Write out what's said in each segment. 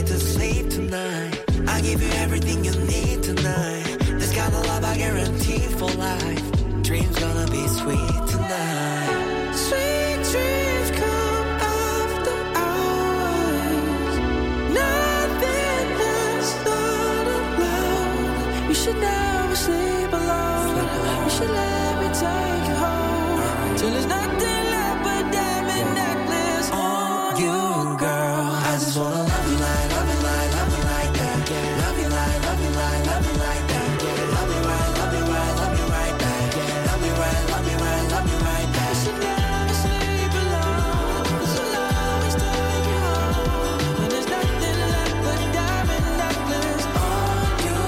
get to sleep tonight. I give you everything you need tonight. This kind of love I guarantee for life. Dreams gonna be sweet tonight. Sweet dreams come after hours. Nothing is not allowed. You should never sleep alone. You should let me take you home. Till there's nothing left but diamond necklace on you, girl. I just wanna love you like, love you like, love you like that. Yeah. Love you like, love you like, love you like that. Yeah. Love you right, love you right, love you right back. Yeah. Love you right, love you right, love you right back. You should never sleep alone. Cause you'll always take you home. When there's nothing left but diamond necklace on you,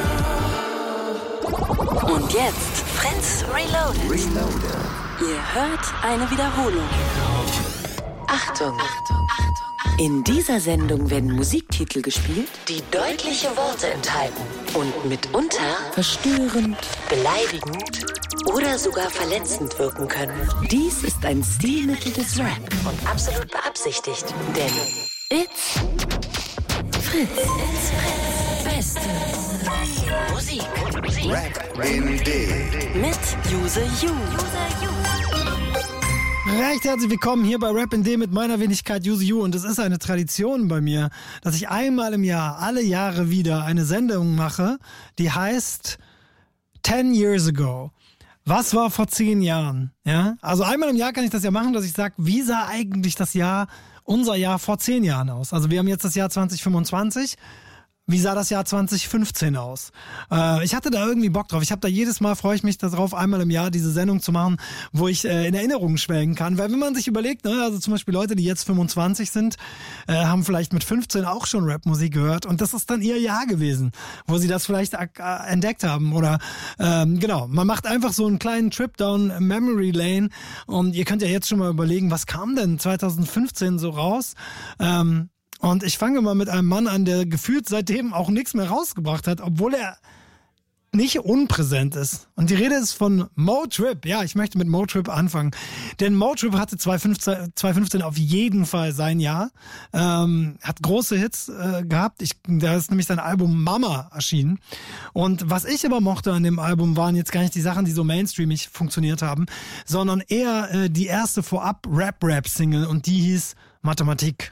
girl. Und jetzt Fritz Reloaded. Ihr hört eine Wiederholung. Achtung! In dieser Sendung werden Musiktitel gespielt, die deutliche Worte enthalten und mitunter verstörend, beleidigend oder sogar verletzend wirken können. Dies ist ein Stilmittel des Rap und absolut beabsichtigt, denn it's Fritz. It's Fritz. Beste Musik. Rap in D. Mit Use You. Recht herzlich willkommen hier bei Rap in D mit meiner Wenigkeit Use You. Und es ist eine Tradition bei mir, dass ich einmal im Jahr, alle Jahre wieder eine Sendung mache, die heißt 10 Years Ago. Was war vor 10 Jahren? Ja? Also einmal im Jahr kann ich das ja machen, dass ich sage, wie sah eigentlich unser Jahr vor 10 Jahren aus? Also wir haben jetzt das Jahr 2025. Wie sah das Jahr 2015 aus? Ich hatte da irgendwie Bock drauf. Ich habe da jedes Mal, freue ich mich darauf, einmal im Jahr diese Sendung zu machen, wo ich in Erinnerungen schwelgen kann. Weil wenn man sich überlegt, ne, also zum Beispiel Leute, die jetzt 25 sind, haben vielleicht mit 15 auch schon Rapmusik gehört. Und das ist dann ihr Jahr gewesen, wo sie das vielleicht entdeckt haben. Oder genau, man macht einfach so einen kleinen Trip down Memory Lane. Und ihr könnt ja jetzt schon mal überlegen, was kam denn 2015 so raus? Und ich fange mal mit einem Mann an, der gefühlt seitdem auch nichts mehr rausgebracht hat, obwohl er nicht unpräsent ist. Und die Rede ist von Motrip. Ja, ich möchte mit Motrip anfangen. Denn Motrip hatte 2015 auf jeden Fall sein Jahr. Hat große Hits gehabt. Da ist nämlich sein Album Mama erschienen. Und was ich aber mochte an dem Album, waren jetzt gar nicht die Sachen, die so mainstreamig funktioniert haben, sondern eher die erste Vorab-Rap-Single. Und die hieß Mathematik.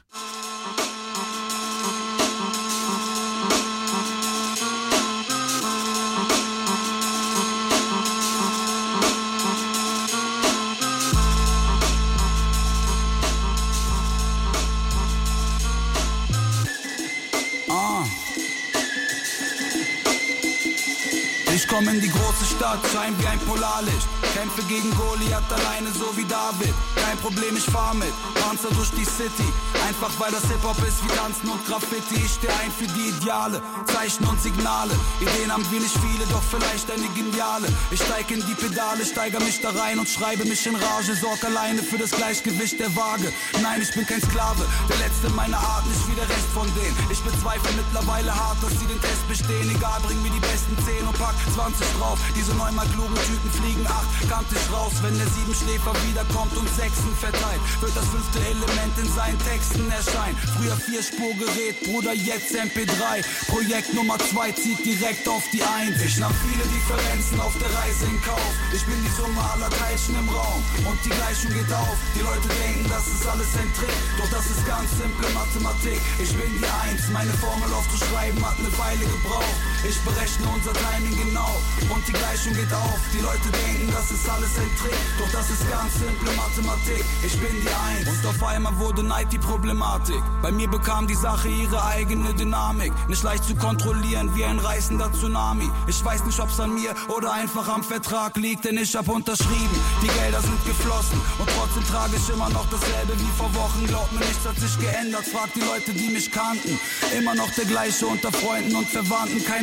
Ich komm in die große Stadt, schein wie ein Polarlicht. Kämpfe gegen Goliath alleine, so wie David. Kein Problem, ich fahr mit, Panzer durch die City. Einfach weil das Hip-Hop ist wie Tanzen und Graffiti. Ich steh ein für die Ideale, Zeichen und Signale. Ideen haben wir nicht viele, doch vielleicht eine geniale. Ich steig in die Pedale, steiger mich da rein und schreibe mich in Rage. Sorg alleine für das Gleichgewicht der Waage. Nein, ich bin kein Sklave, der Letzte meiner Art, nicht wie der Rest von denen. Ich bezweifle mittlerweile hart, dass sie den Test bestehen. Egal, bring mir die besten 10 und pack 20 drauf. Diese 9-mal klugen Typen fliegen 8 kantig raus. Wenn der 7-Schläfer wiederkommt und 6en verteilt, wird das 5. Element in seinen Texten erscheinen. Früher 4-Spurgerät, Bruder, jetzt MP3. Projekt Nummer 2 zieht direkt auf die 1. Ich nahm viele Differenzen auf der Reise in Kauf. Ich bin die Summe aller Teilchen im Raum und die Gleichung geht auf. Die Leute denken, das ist alles ein Trick, doch das ist ganz simple Mathematik. Ich bin die 1, meine Formel aufzuschreiben hat eine Weile gebraucht. Ich berechne unser Timing genau und die Gleichung geht auf. Die Leute denken, das ist alles ein Trick, doch das ist ganz simple Mathematik. Ich bin die 1. Und auf einmal wurde Neid die Problematik. Bei mir bekam die Sache ihre eigene Dynamik. Nicht leicht zu kontrollieren wie ein reißender Tsunami. Ich weiß nicht, ob's an mir oder einfach am Vertrag liegt, denn ich hab unterschrieben. Die Gelder sind geflossen und trotzdem trage ich immer noch dasselbe wie vor Wochen. Glaubt mir, nichts hat sich geändert, fragt die Leute, die mich kannten. Immer noch der gleiche unter Freunden und Verwandten, keine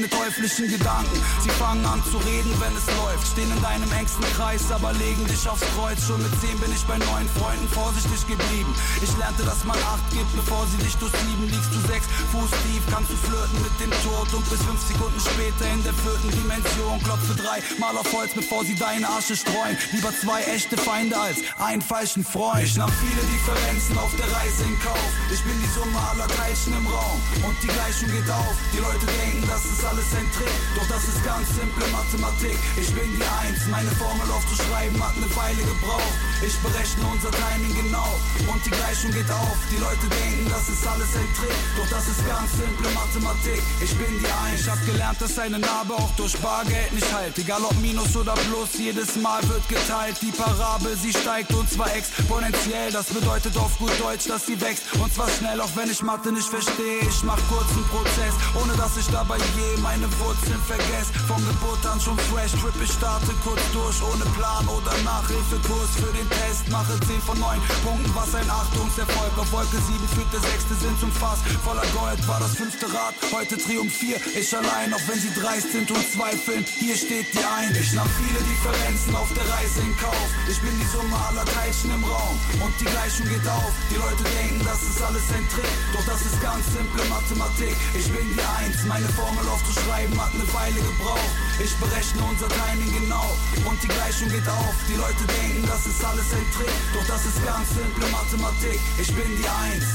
keine teuflischen Gedanken. Sie fangen an zu reden, wenn es läuft. Stehen in deinem engsten Kreis, aber legen dich aufs Kreuz. Schon mit 10 bin ich bei neuen Freunden vorsichtig geblieben. Ich lernte, dass man 8 gibt, bevor sie dich durchsieben. Liegst du 6 Fuß tief, kannst du flirten mit dem Tod. Und bis 5 Sekunden später in der 4. Dimension klopfe 3 Mal auf Holz, bevor sie deine Asche streuen. Lieber 2 echte Feinde als einen falschen Freund. Ich nahm viele Differenzen auf der Reise in Kauf. Ich bin die Summe aller Teilchen im Raum und die Gleichung geht auf. Die Leute denken, das ist alles ein Trick, doch das ist ganz simple Mathematik. Ich bin die 1, meine Formel aufzuschreiben hat eine Weile gebraucht. Ich berechne unser Timing genau und die Gleichung geht auf. Die Leute denken, das ist alles ein Trick, doch das ist ganz simple Mathematik. Ich bin die 1. Ich hab gelernt, dass eine Narbe auch durch Bargeld nicht heilt. Egal ob Minus oder Plus, jedes Mal wird geteilt. Die Parabel, sie steigt und zwar exponentiell. Das bedeutet auf gut Deutsch, dass sie wächst und zwar schnell, auch wenn ich Mathe nicht verstehe. Ich mach kurzen Prozess, ohne dass ich dabei je meine Wurzeln vergesse. Von Geburt an schon fresh, Trip, ich starte kurz durch, ohne Plan oder Nachhilfekurs für den Test. Mache 10 von 9 Punkten, was ein Achtungserfolg. Auf Wolke 7 führt der 6. Sinn zum Fass. Voller Gold war das 5. Rad, heute triumphier ich allein, auch wenn sie dreist sind und zweifeln. Hier steht die 1. Ich nahm viele Differenzen auf der Reise in Kauf. Ich bin die Summe aller Teilchen im Raum und die Gleichung geht auf. Die Leute denken, das ist alles ein Trick, doch das ist ganz simple Mathematik. Ich bin die 1, meine Formel aufzuschreiben hat eine Weile gebraucht. Ich berechne unser Timing genau und die Gleichung geht auf. Die Leute denken, das ist alles ein Trick, doch das ist ganz simple Mathematik. Ich bin die 1.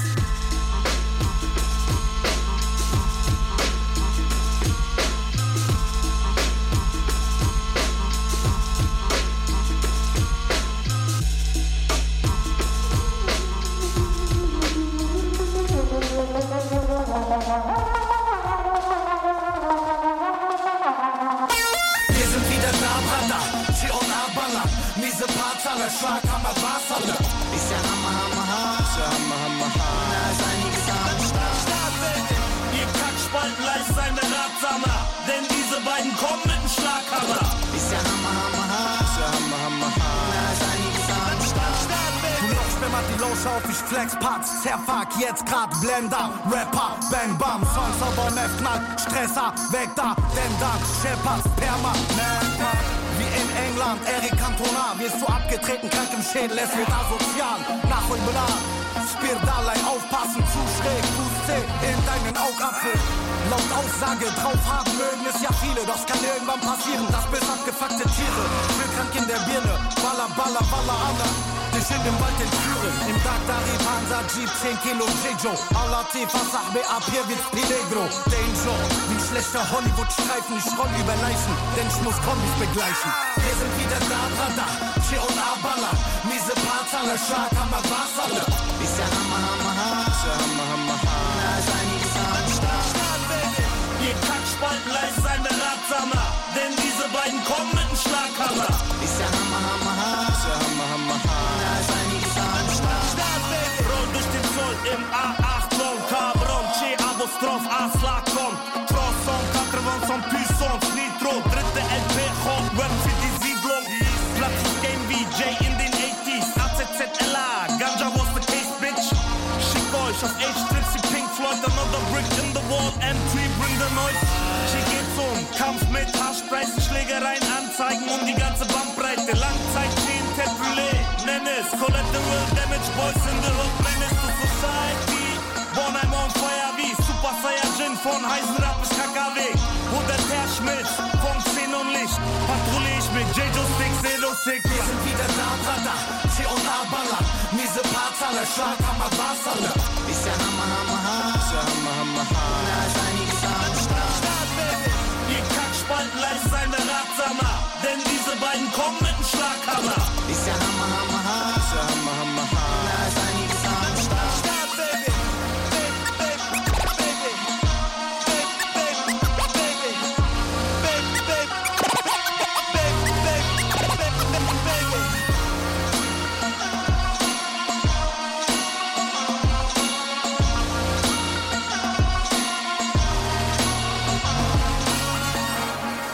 Schlaghammer, Wasserle. Ist ja Hammer, Hammer, Hammer. Ist ja Hammer, Hammer, Hammer. Da ist einiges am Start. Ihr Kackspalten leist seine Ratsamer, denn diese beiden kommen mit dem Schlaghammer. Ist ja Hammer, Hammer, Hammer. Ist ja Hammer, Hammer, Hammer. Da ist einiges am Start. Du lochst, wenn man die Losch auf, ich flex Parts, zerfuck, jetzt grad Blender, Rapper, Bang Bam, Songs auf OMF knallt, Stresser, weg da, denn dann Shepard, permanent. Wie in England, Eric Cantona, wirst du abgetreten, krank im Schädel, es wird asozial, nach und benannt. Spirdalein, aufpassen, zu schräg, Fußzeh in deinen Augapfel. Laut Aussage, drauf haben mögen es ja viele, doch es kann irgendwann passieren, dass bis abgefuckte Tiere, krank in der Birne, Baller, Baller, Baller, Anna. Dich in den Wald entführen, im Tag Dari, Panzer, Jeep, 10 Kilo, Jejo. Allah, Tefa, Sahbe, ab hier wird's Peligro. Danger, wie schlechter Hollywood-Streifen, ich roll über Leichen, denn ich muss Kombis begleichen. Wir sind wieder da, Brada, Che und Abala, miese Parzale, Schlaghammer, Wasserle. Ist ja Hammer, Hammer, Hammer. Ist ja Hammer, Hammer, Hammer. Da ist einiges am Start. Ihr Kackspalten leist seine Ratsamer, denn diese beiden kommen mit dem Schlaghammer. Ist ja Hammer, Hammer, Hammer. Ist ja Hammer, Hammer, Hammer. Da ist einiges am Start. Roll durch den Zoll im A8 Long Cabron, Che Apostroph A-Slagcom, Trosson, 80 Puissance, Nitro, dritte LP, Hot Rap für die Siedlung. Platz ist Game VJ in den 80s, AZZLA, Ganja was the case, bitch. Schick euch auf H-Strips wie Pink Floyd, another brick in the wall, M3 bring the noise. Che geht's Kampf mit Haschpreisen, Schlägereien, Anzeigen die ganze Bandbreite. Langzeit, Chain, Ted Brûlé, nenn es Collateral Damage, Boys in the Hood, Menace to Society. Born I'm on fire wie Super Saiyajin, von heißen Rap bis KKW. Oder der Schmitz, von 10 und Licht, patrouille ich mit J-Jo Stick, Zero Sick. Wir sind wieder da, Brada, Che und Abala, miese Parzale, Schlaghammer, Wasserle. Ist ja Hammer, Hammer, Hammer. Ist ja Hammer, Hammer, Hammer. Da ist einiges am Start. Ihr Kackspalten leist seine Ratsamer, denn diese beiden kommen mit dem Schlaghammer. Ist ja Hammer, Hammer, Hammer. Ist ja Hammer, Hammer, Hammer. Da ist einiges am Start.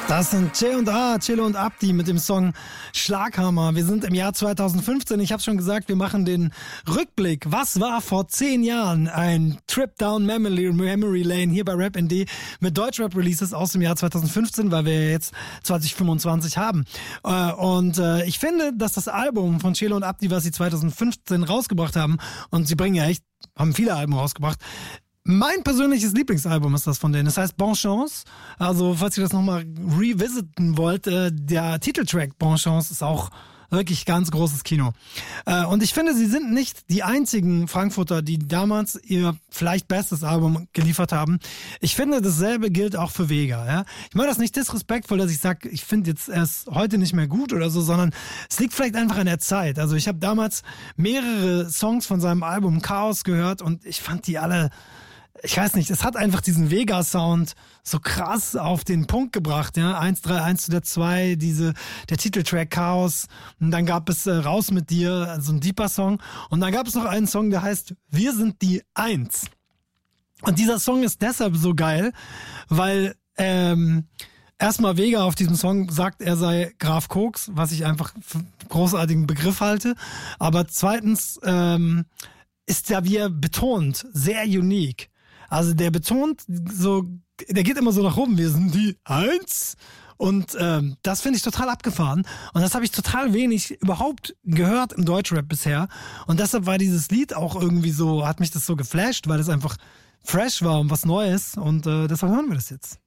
Das sind J&A, Chilo und Abdi mit dem Song Schlaghammer. Wir sind im Jahr 2015. Ich habe schon gesagt, wir machen den Rückblick. Was war vor 10 Jahren ein Trip down Memory Lane hier bei Rap ND mit Deutschrap-Releases aus dem Jahr 2015, weil wir jetzt 2025 haben. Und ich finde, dass das Album von Chilo und Abdi, was sie 2015 rausgebracht haben, und sie bringen ja echt, haben viele Alben rausgebracht, mein persönliches Lieblingsalbum ist das von denen. Das heißt Bonne Chance. Also, falls ihr das nochmal revisiten wollt, der Titeltrack Bonne Chance ist auch wirklich ganz großes Kino. Und ich finde, sie sind nicht die einzigen Frankfurter, die damals ihr vielleicht bestes Album geliefert haben. Ich finde, dasselbe gilt auch für Vega. Ja? Ich meine das nicht disrespektvoll, dass ich sage, ich finde jetzt erst heute nicht mehr gut oder so, sondern es liegt vielleicht einfach an der Zeit. Also ich habe damals mehrere Songs von seinem Album Chaos gehört und ich fand die alle... Ich weiß nicht, es hat einfach diesen Vega-Sound so krass auf den Punkt gebracht, ja. 1-3-1 zu der 2, der Titeltrack Chaos. Und dann gab es Raus mit dir, also ein deeper Song. Und dann gab es noch einen Song, der heißt Wir sind die 1. Und dieser Song ist deshalb so geil, weil erstmal Vega auf diesem Song sagt, er sei Graf Koks, was ich einfach für einen großartigen Begriff halte. Aber zweitens ist ja, wie er betont, sehr unique. Also der betont so, der geht immer so nach oben, wir sind die 1. Und das finde ich total abgefahren. Und das habe ich total wenig überhaupt gehört im Deutschrap bisher. Und deshalb war dieses Lied auch irgendwie so, hat mich das so geflasht, weil es einfach fresh war und was Neues. Und deshalb hören wir das jetzt.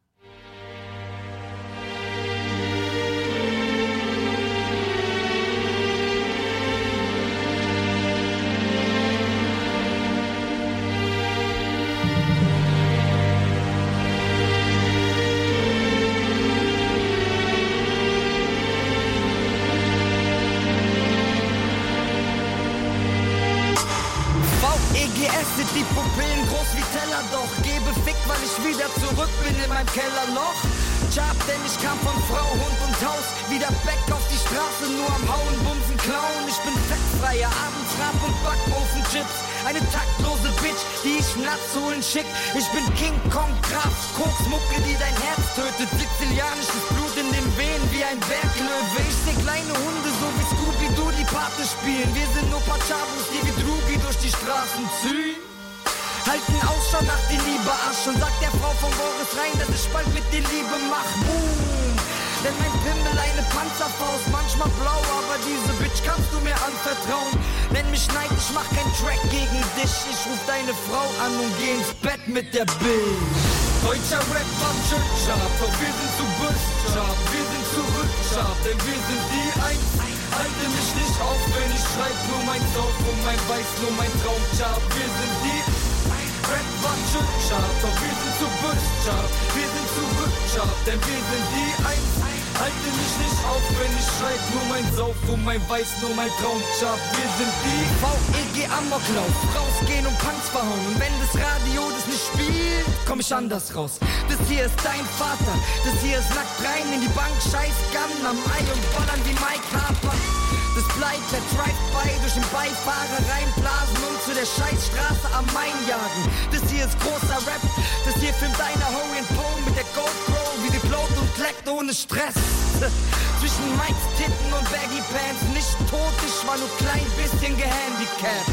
Sind die Pupillen groß wie Teller, doch gebe Fick, weil ich wieder zurück bin in meinem Kellerloch. Job, denn ich kam von Frau, Hund und Haus, wieder back auf die Straße, nur am Hauen, Bumsen, Klauen. Ich bin fettfreier, abends Rap und Backofen Chips, eine taktlose Bitch, die ich nachts holen schick. Ich bin King Kong Kraft, Koksmucke, die dein Herz tötet, sizilianisches Blut in den Venen wie ein Berglöwe. Ich seh kleine Hunde, so wie Scooby-Doo, die Pate spielen. Wir sind nur paar Chabos, die wie Drugi durch die Straßen ziehen. Halten Ausschau nach die Liebe Asch und sagt der Frau von Boris rein, dass ich bald mit dir Liebe mach. Boom! Denn mein Pimmel eine Panzerfaust, manchmal blau, aber diese Bitch kannst du mir anvertrauen. Nenn mich Neid, ich mach keinen Track gegen dich. Ich ruf deine Frau an und geh ins Bett mit der Bitch. Deutscher Rap war Chip-Sharp, doch wir sind zu Bush-Sharp. Wir sind zurück-Sharp, denn wir sind die 1. Halte mich nicht auf, wenn ich schreib, nur mein Sauf und mein Weiß, nur mein Traum-Sharp. Wir sind die Rap war Chip-Sharp, doch wir sind zu Bush-Sharp. Wir sind zurück-Sharp, denn wir sind die 1. Halte mich nicht auf, wenn ich schreib, nur mein Sauf und mein Weiß, nur mein Traum-Sharp. Wir sind die VEG Amoklauf, rausgehen und Punks verhauen. Und wenn das Radio das nicht spielt, komm ich anders raus. Das hier ist dein Vater, das hier ist nackt rein in die Bank, scheiß Gun am Ei und ballern wie Mike Harper. Das bleibt der Drive-By durch den Beifahrer reinblasen und zu der Scheißstraße am Main jagen. Das hier ist großer Rap, das hier filmt einer Howie and Poe mit der GoPro, wie die float und kleckt ohne Stress. Zwischen Mikes Titten und Baggy Pants, nicht tot, ich war nur klein bisschen gehandicapt.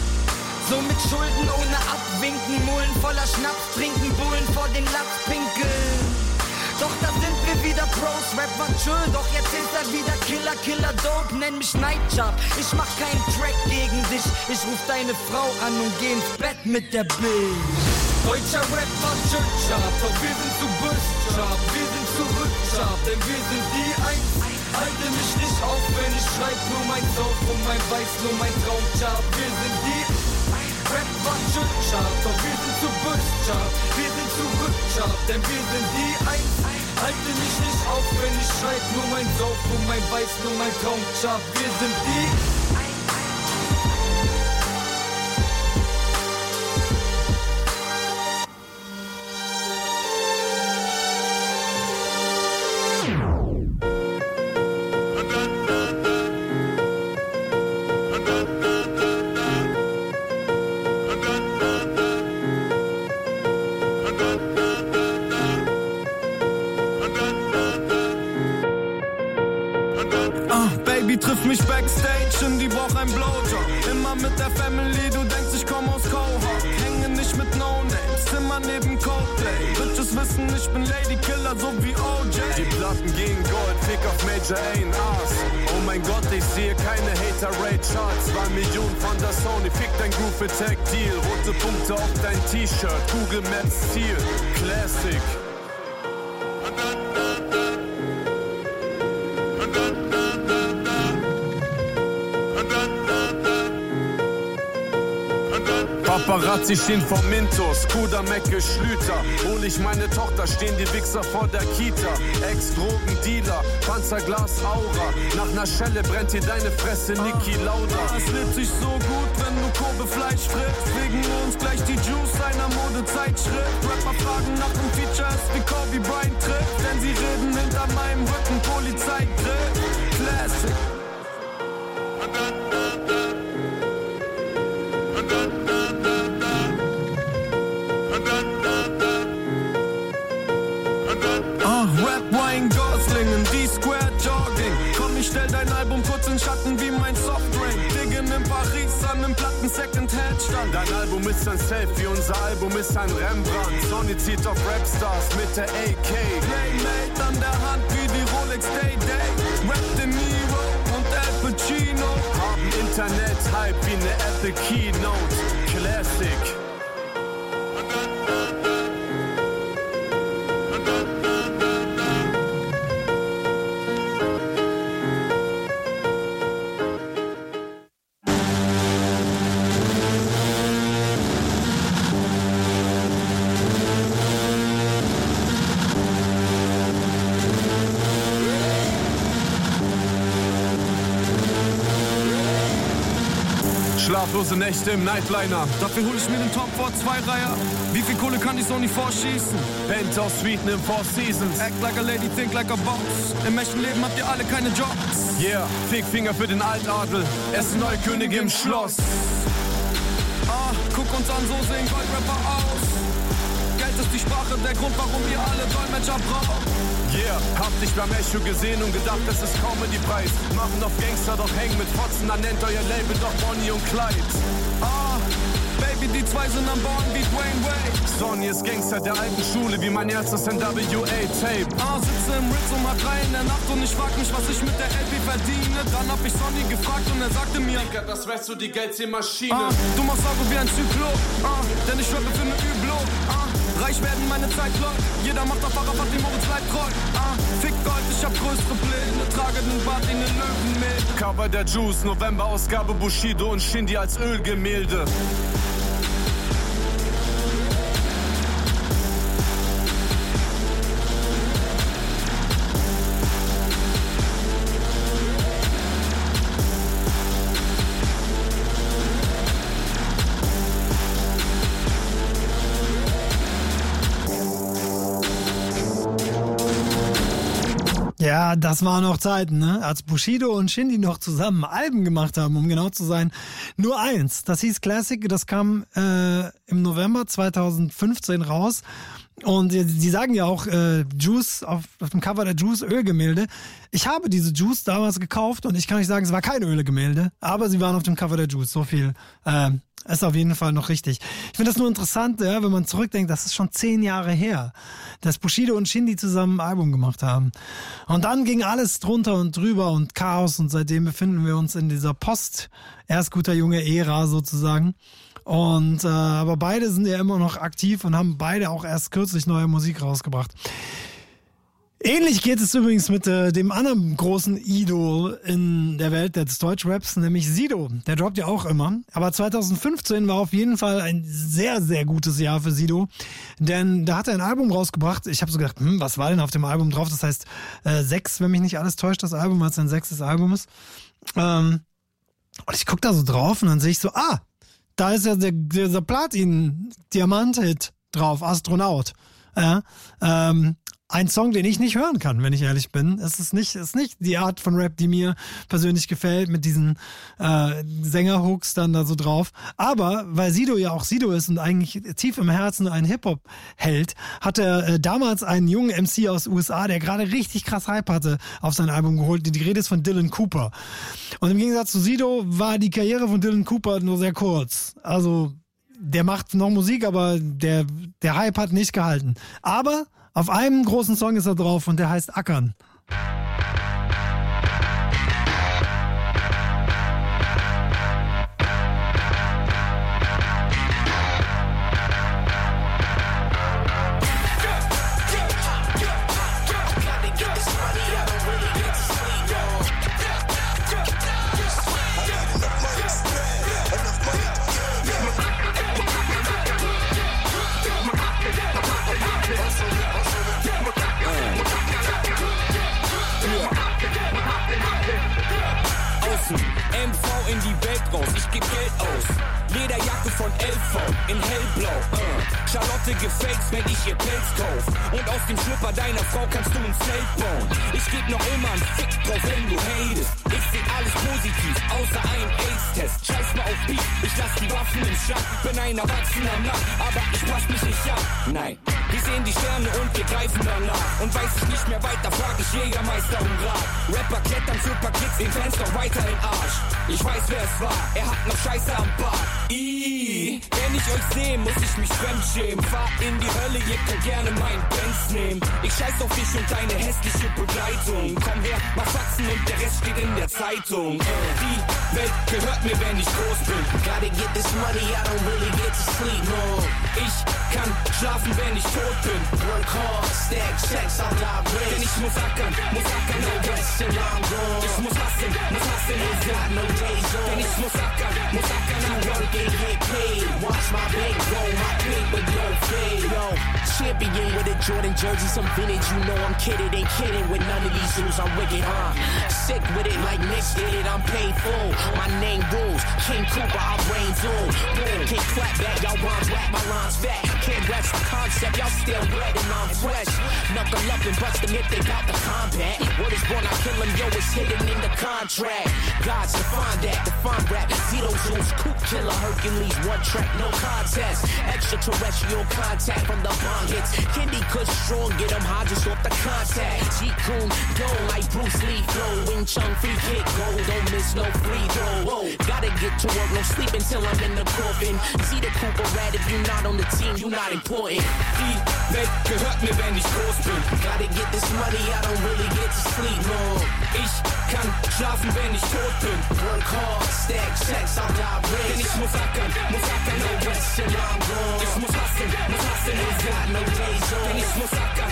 So mit Schulden ohne Abwinken, Mullen voller Schnaps, trinken Bullen vor den Latz pinkeln. Doch da sind wir wieder Pros, Rap war chill, doch jetzt ist er wieder Killer, Killer Dope, nenn mich Nightjob. Ich mach keinen Track gegen dich, ich ruf deine Frau an und geh ins Bett mit der Bitch. Deutscher Rap war Chip-Sharp, doch wir sind zu Bush-Sharp. Wir sind zurück-Sharp, denn wir sind die 1. Halte mich nicht auf, wenn ich schreib, nur mein Sauf und mein Weiß, nur mein Traum-Sharp. Wir sind die Rap war Chip-Sharp, doch wir sind zu Bush-Sharp. Wir sind zurück-Sharp, denn wir sind die 1. Halte mich nicht auf, wenn ich schreib, nur mein Sauf und mein Weiß, nur mein Traum-Sharp. Wir sind die Triff mich Backstage und die braucht ein Blowjob. Immer mit der Family, du denkst, ich komm aus Cohawk. Hänge nicht mit No-Names, Zimmer neben Coldplay. Bitches wissen, ich bin Lady Killer, so wie OJ. Die Platten gegen Gold, Fick auf Major A&Rs. Oh mein Gott, ich sehe keine Hater-Rate-Charts. 2 Millionen von der Sony, fick dein Groove Attack Deal. Rote Punkte auf dein T-Shirt, Google Maps Ziel. Classic. Paparazzi stehen vor Mintos, Kuda, Mecke, Schlüter. Hol ich meine Tochter, stehen die Wichser vor der Kita. Ex-Drogendealer, Panzerglas, Aura. Nach ner Schelle brennt hier deine Fresse, Niki Lauda. Es lebt sich so gut, wenn du Kobe Fleisch frisst. Wegen uns gleich die Juice einer Modezeitschrift. Rapper fragen nach dem Feature, ist wie Kobe Bryant trifft. Denn sie reden hinter meinem Rücken, Polizeigriff. Classic. Rap Ryan Gosling in D-Square Jogging. Komm, ich stell dein Album kurz in Schatten wie mein Softdrink. Diggen in Paris an nem Platten Second-Hand-Stand. Dein Album ist ein Selfie, unser Album ist ein Rembrandt. Sony zieht auf Rapstars mit der AK. Playmate an der Hand wie die Rolex Day-Day. Rap De Niro und Al Pacino haben Internet-Hype wie ne Apple Keynote. Classic. Schlaflose Nächte im Nightliner. Dafür hol ich mir den Top vor 2-Reiher. Wie viel Kohle kann die Sony vorschießen? Penthouse Suiten im Four Seasons. Act like a lady, think like a boss. Im echten Leben habt ihr alle keine Jobs. Yeah, Fickfinger für den Altadel. Es ist neue Könige im Schloss. Guck uns an, so sehen Goldrapper aus. Geld ist die Sprache, der Grund, warum ihr alle Dolmetscher braucht. Yeah, hab dich beim Echo gesehen und gedacht, das ist Comedy-Preis. Machen auf Gangster, doch hängen mit Fotzen, dann nennt euer Label doch Bonnie und Clyde. Baby, die zwei sind am Born wie Dwayne Wade. Sony ist Gangster der alten Schule, wie mein erstes NWA-Tape. Sitze im Ritz um 3 in der Nacht und ich frag mich, was ich mit der LP verdiene. Dann hab ich Sony gefragt und er sagte mir, das wärst du die Geldsehmaschine. Du machst Auge wie ein Zyklop, denn ich rappe für ne Üblo. Reich werden meine Zeit läuft, jeder macht auf Fahrrad, die Moritz bleibt treu. Fick Gold, ich hab größere Pläne, trage den Bart in den Löwen mit. Cover der Juice, November-Ausgabe Bushido und Shindy als Ölgemälde. Ja, das waren noch Zeiten, ne? Als Bushido und Shindy noch zusammen Alben gemacht haben, um genau zu sein. Nur eins, das hieß Classic, das kam im November 2015 raus. Und die sagen ja auch, Juice, auf dem Cover der Juice, Ölgemälde. Ich habe diese Juice damals gekauft und ich kann euch sagen, es war kein Ölgemälde, aber sie waren auf dem Cover der Juice, so viel. Ist auf jeden Fall noch richtig. Ich finde das nur interessant, ja, wenn man zurückdenkt, das ist schon 10 Jahre her, dass Bushido und Shindy zusammen ein Album gemacht haben. Und dann ging alles drunter und drüber und Chaos und seitdem befinden wir uns in dieser Post-Erst-Guter-Junge-Ära sozusagen. Und aber beide sind ja immer noch aktiv und haben beide auch erst kürzlich neue Musik rausgebracht. Ähnlich geht es übrigens mit dem anderen großen Idol in der Welt des Deutschraps, nämlich Sido. Der droppt ja auch immer. Aber 2015 war auf jeden Fall ein sehr, sehr gutes Jahr für Sido. Denn da hat er ein Album rausgebracht. Ich habe so gedacht, was war denn auf dem Album drauf? Das heißt 6, wenn mich nicht alles täuscht, das Album, weil es ein 6. Album ist. Und ich guck da so drauf und dann sehe ich so, da ist ja der Platin-Diamant-Hit drauf, Astronaut. Ja, ein Song, den ich nicht hören kann, wenn ich ehrlich bin. Es ist nicht die Art von Rap, die mir persönlich gefällt, mit diesen Sänger-Hooks dann da so drauf. Aber weil Sido ja auch Sido ist und eigentlich tief im Herzen ein Hip-Hop-Held, hat er damals einen jungen MC aus USA, der gerade richtig krass Hype hatte, auf sein Album geholt. Die Rede ist von Dylan Cooper. Und im Gegensatz zu Sido war die Karriere von Dylan Cooper nur sehr kurz. Also der macht noch Musik, aber der Hype hat nicht gehalten. Aber auf einem großen Song ist er drauf und der heißt Ackern. In die Welt raus, ich geb Geld aus. Lederjacke von LV in hellblau. Charlotte gefakes, wenn ich ihr Pelz kauf. Und aus dem Schlüpper deiner Frau kannst du ein Zelt bauen. Ich geb noch immer einen Fick drauf, wenn du hatest. Ich seh alles positiv, außer ein AIDS-Test. Scheiß mal auf Beef, ich lass die Waffen im Schrank. Bin ein erwachsener Mann, aber ich pass mich nicht an. Nein, wir sehen die Sterne und wir greifen danach. Und weiß ich nicht mehr weiter, frag ich Jägermeister um Rat. Rapper klettern für paar Kids, den Fans noch weiter in Arsch. Ich weiß, wer es war, er hat noch Scheiße am Bart. Wenn ich euch sehe, muss ich mich fremdschämen. Fahr in die Hölle, ihr könnt gerne meinen Benz nehmen. Ich scheiß auf dich und deine hässliche Begleitung. Komm her, mach Faxen und der Rest steht in der Zeitung. Die Welt gehört mir, wenn ich groß bin. Gotta get this money, I don't really get to sleep, no. Ich kann schlafen, wenn ich tot bin. Work hard, stack checks, I'll die rich. Denn ich muss ackern, no rest till I'm gone. Ich muss hasseln, ain't got no days off. Denn ich muss ackern, work and get paid. Watch my bank grow, my paper don't fade. Yo, champion with a Jordan jersey, some vintage, you know I'm kidding. Ain't kidding with none of these shoes, I'm wicked, Sick with it like Knicks did it, I'm paid full. My name rules, King Cooper, I reign through. Boom, can't clap back, y'all rhymes whack, my lines back. Can't rest the concept, y'all still red and I'm fresh. Knuckle up and bust them if they got the combat. Word is born, I kill them, yo, it's hidden in the contract. Gods define that, define rap. Zito Zeus, Coop Killer, Hercules, one track, no contest. Extraterrestrial contact from the bomb hits. Candy Kush strong, get them high just off the contact. G-Coon, go like Bruce Lee flow. Wing Chun, free kick, go, don't miss no free throw. Whoa, gotta get to work, no sleep until I'm in the coffin. See the Cooper rat, if you're not on the team, you're not important. Die Welt gehört mir, wenn ich groß bin. Gotta get this money, I don't really get to sleep, no. Ich kann schlafen, wenn ich tot bin. Work hard, stack checks, I'll die rich. Denn ich muss ackern, no rest till I'm gone. Ich muss hasseln, ain't got no days off. Denn ich muss ackern,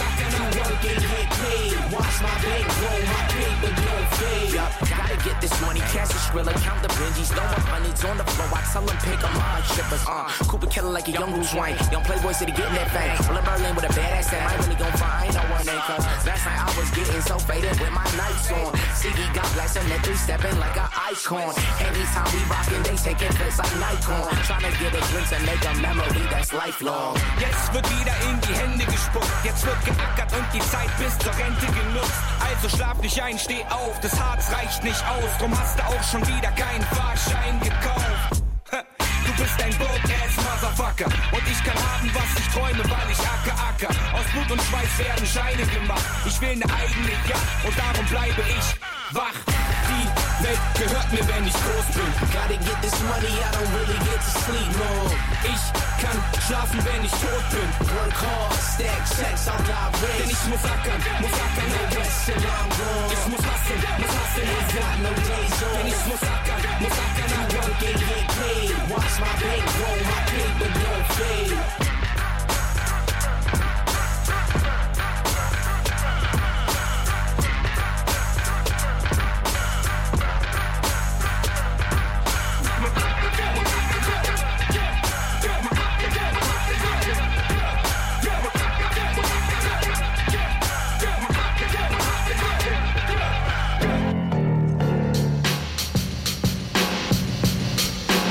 work and get paid. Watch my bank grow, my paper don't fade. Yup, gotta get this money, cash is Skrilla, count the Benjis, throw up hundreds on the floor. I tell them pick 'em up, shippers, Cooper Killer like a young Bruce Wayne. Young Playboy city getting that fame. Well, in Berlin with a badass that I really gon' find no one ain't cause last night I was getting so faded with my nights on. Siggy got blessed and that 3-stepping like an icon. Anytime we rockin', they taking flips like Nikon. Tryna get a glimpse and make a memory that's lifelong. Jetzt wird wieder in die Hände gespuckt. Jetzt wird geackert und die Zeit bis zur Rente genutzt. Also schlaf nicht ein, steh auf, das Harz reicht nicht aus. Drum hast du auch schon wieder keinen Fahrschein gekauft. Du bist ein Broke-Ass-Motherfucker. Und ich kann haben, was ich träume, weil ich acker. Aus Blut und Schweiß werden Scheine gemacht. Ich will eine eigene Yacht und darum bleibe ich wach. Die Welt gehört mir, wenn ich groß bin. Gotta get this money, I don't really get to sleep, no. Ich kann schlafen, wenn ich tot bin. Work hard, stack checks, I'll die rich. Denn ich muss ackern, no rest till I'm gone. Ich muss hasseln, ain't got no days off. Denn ich muss ackern, work and get paid. Watch my bank grow, my paper don't fade.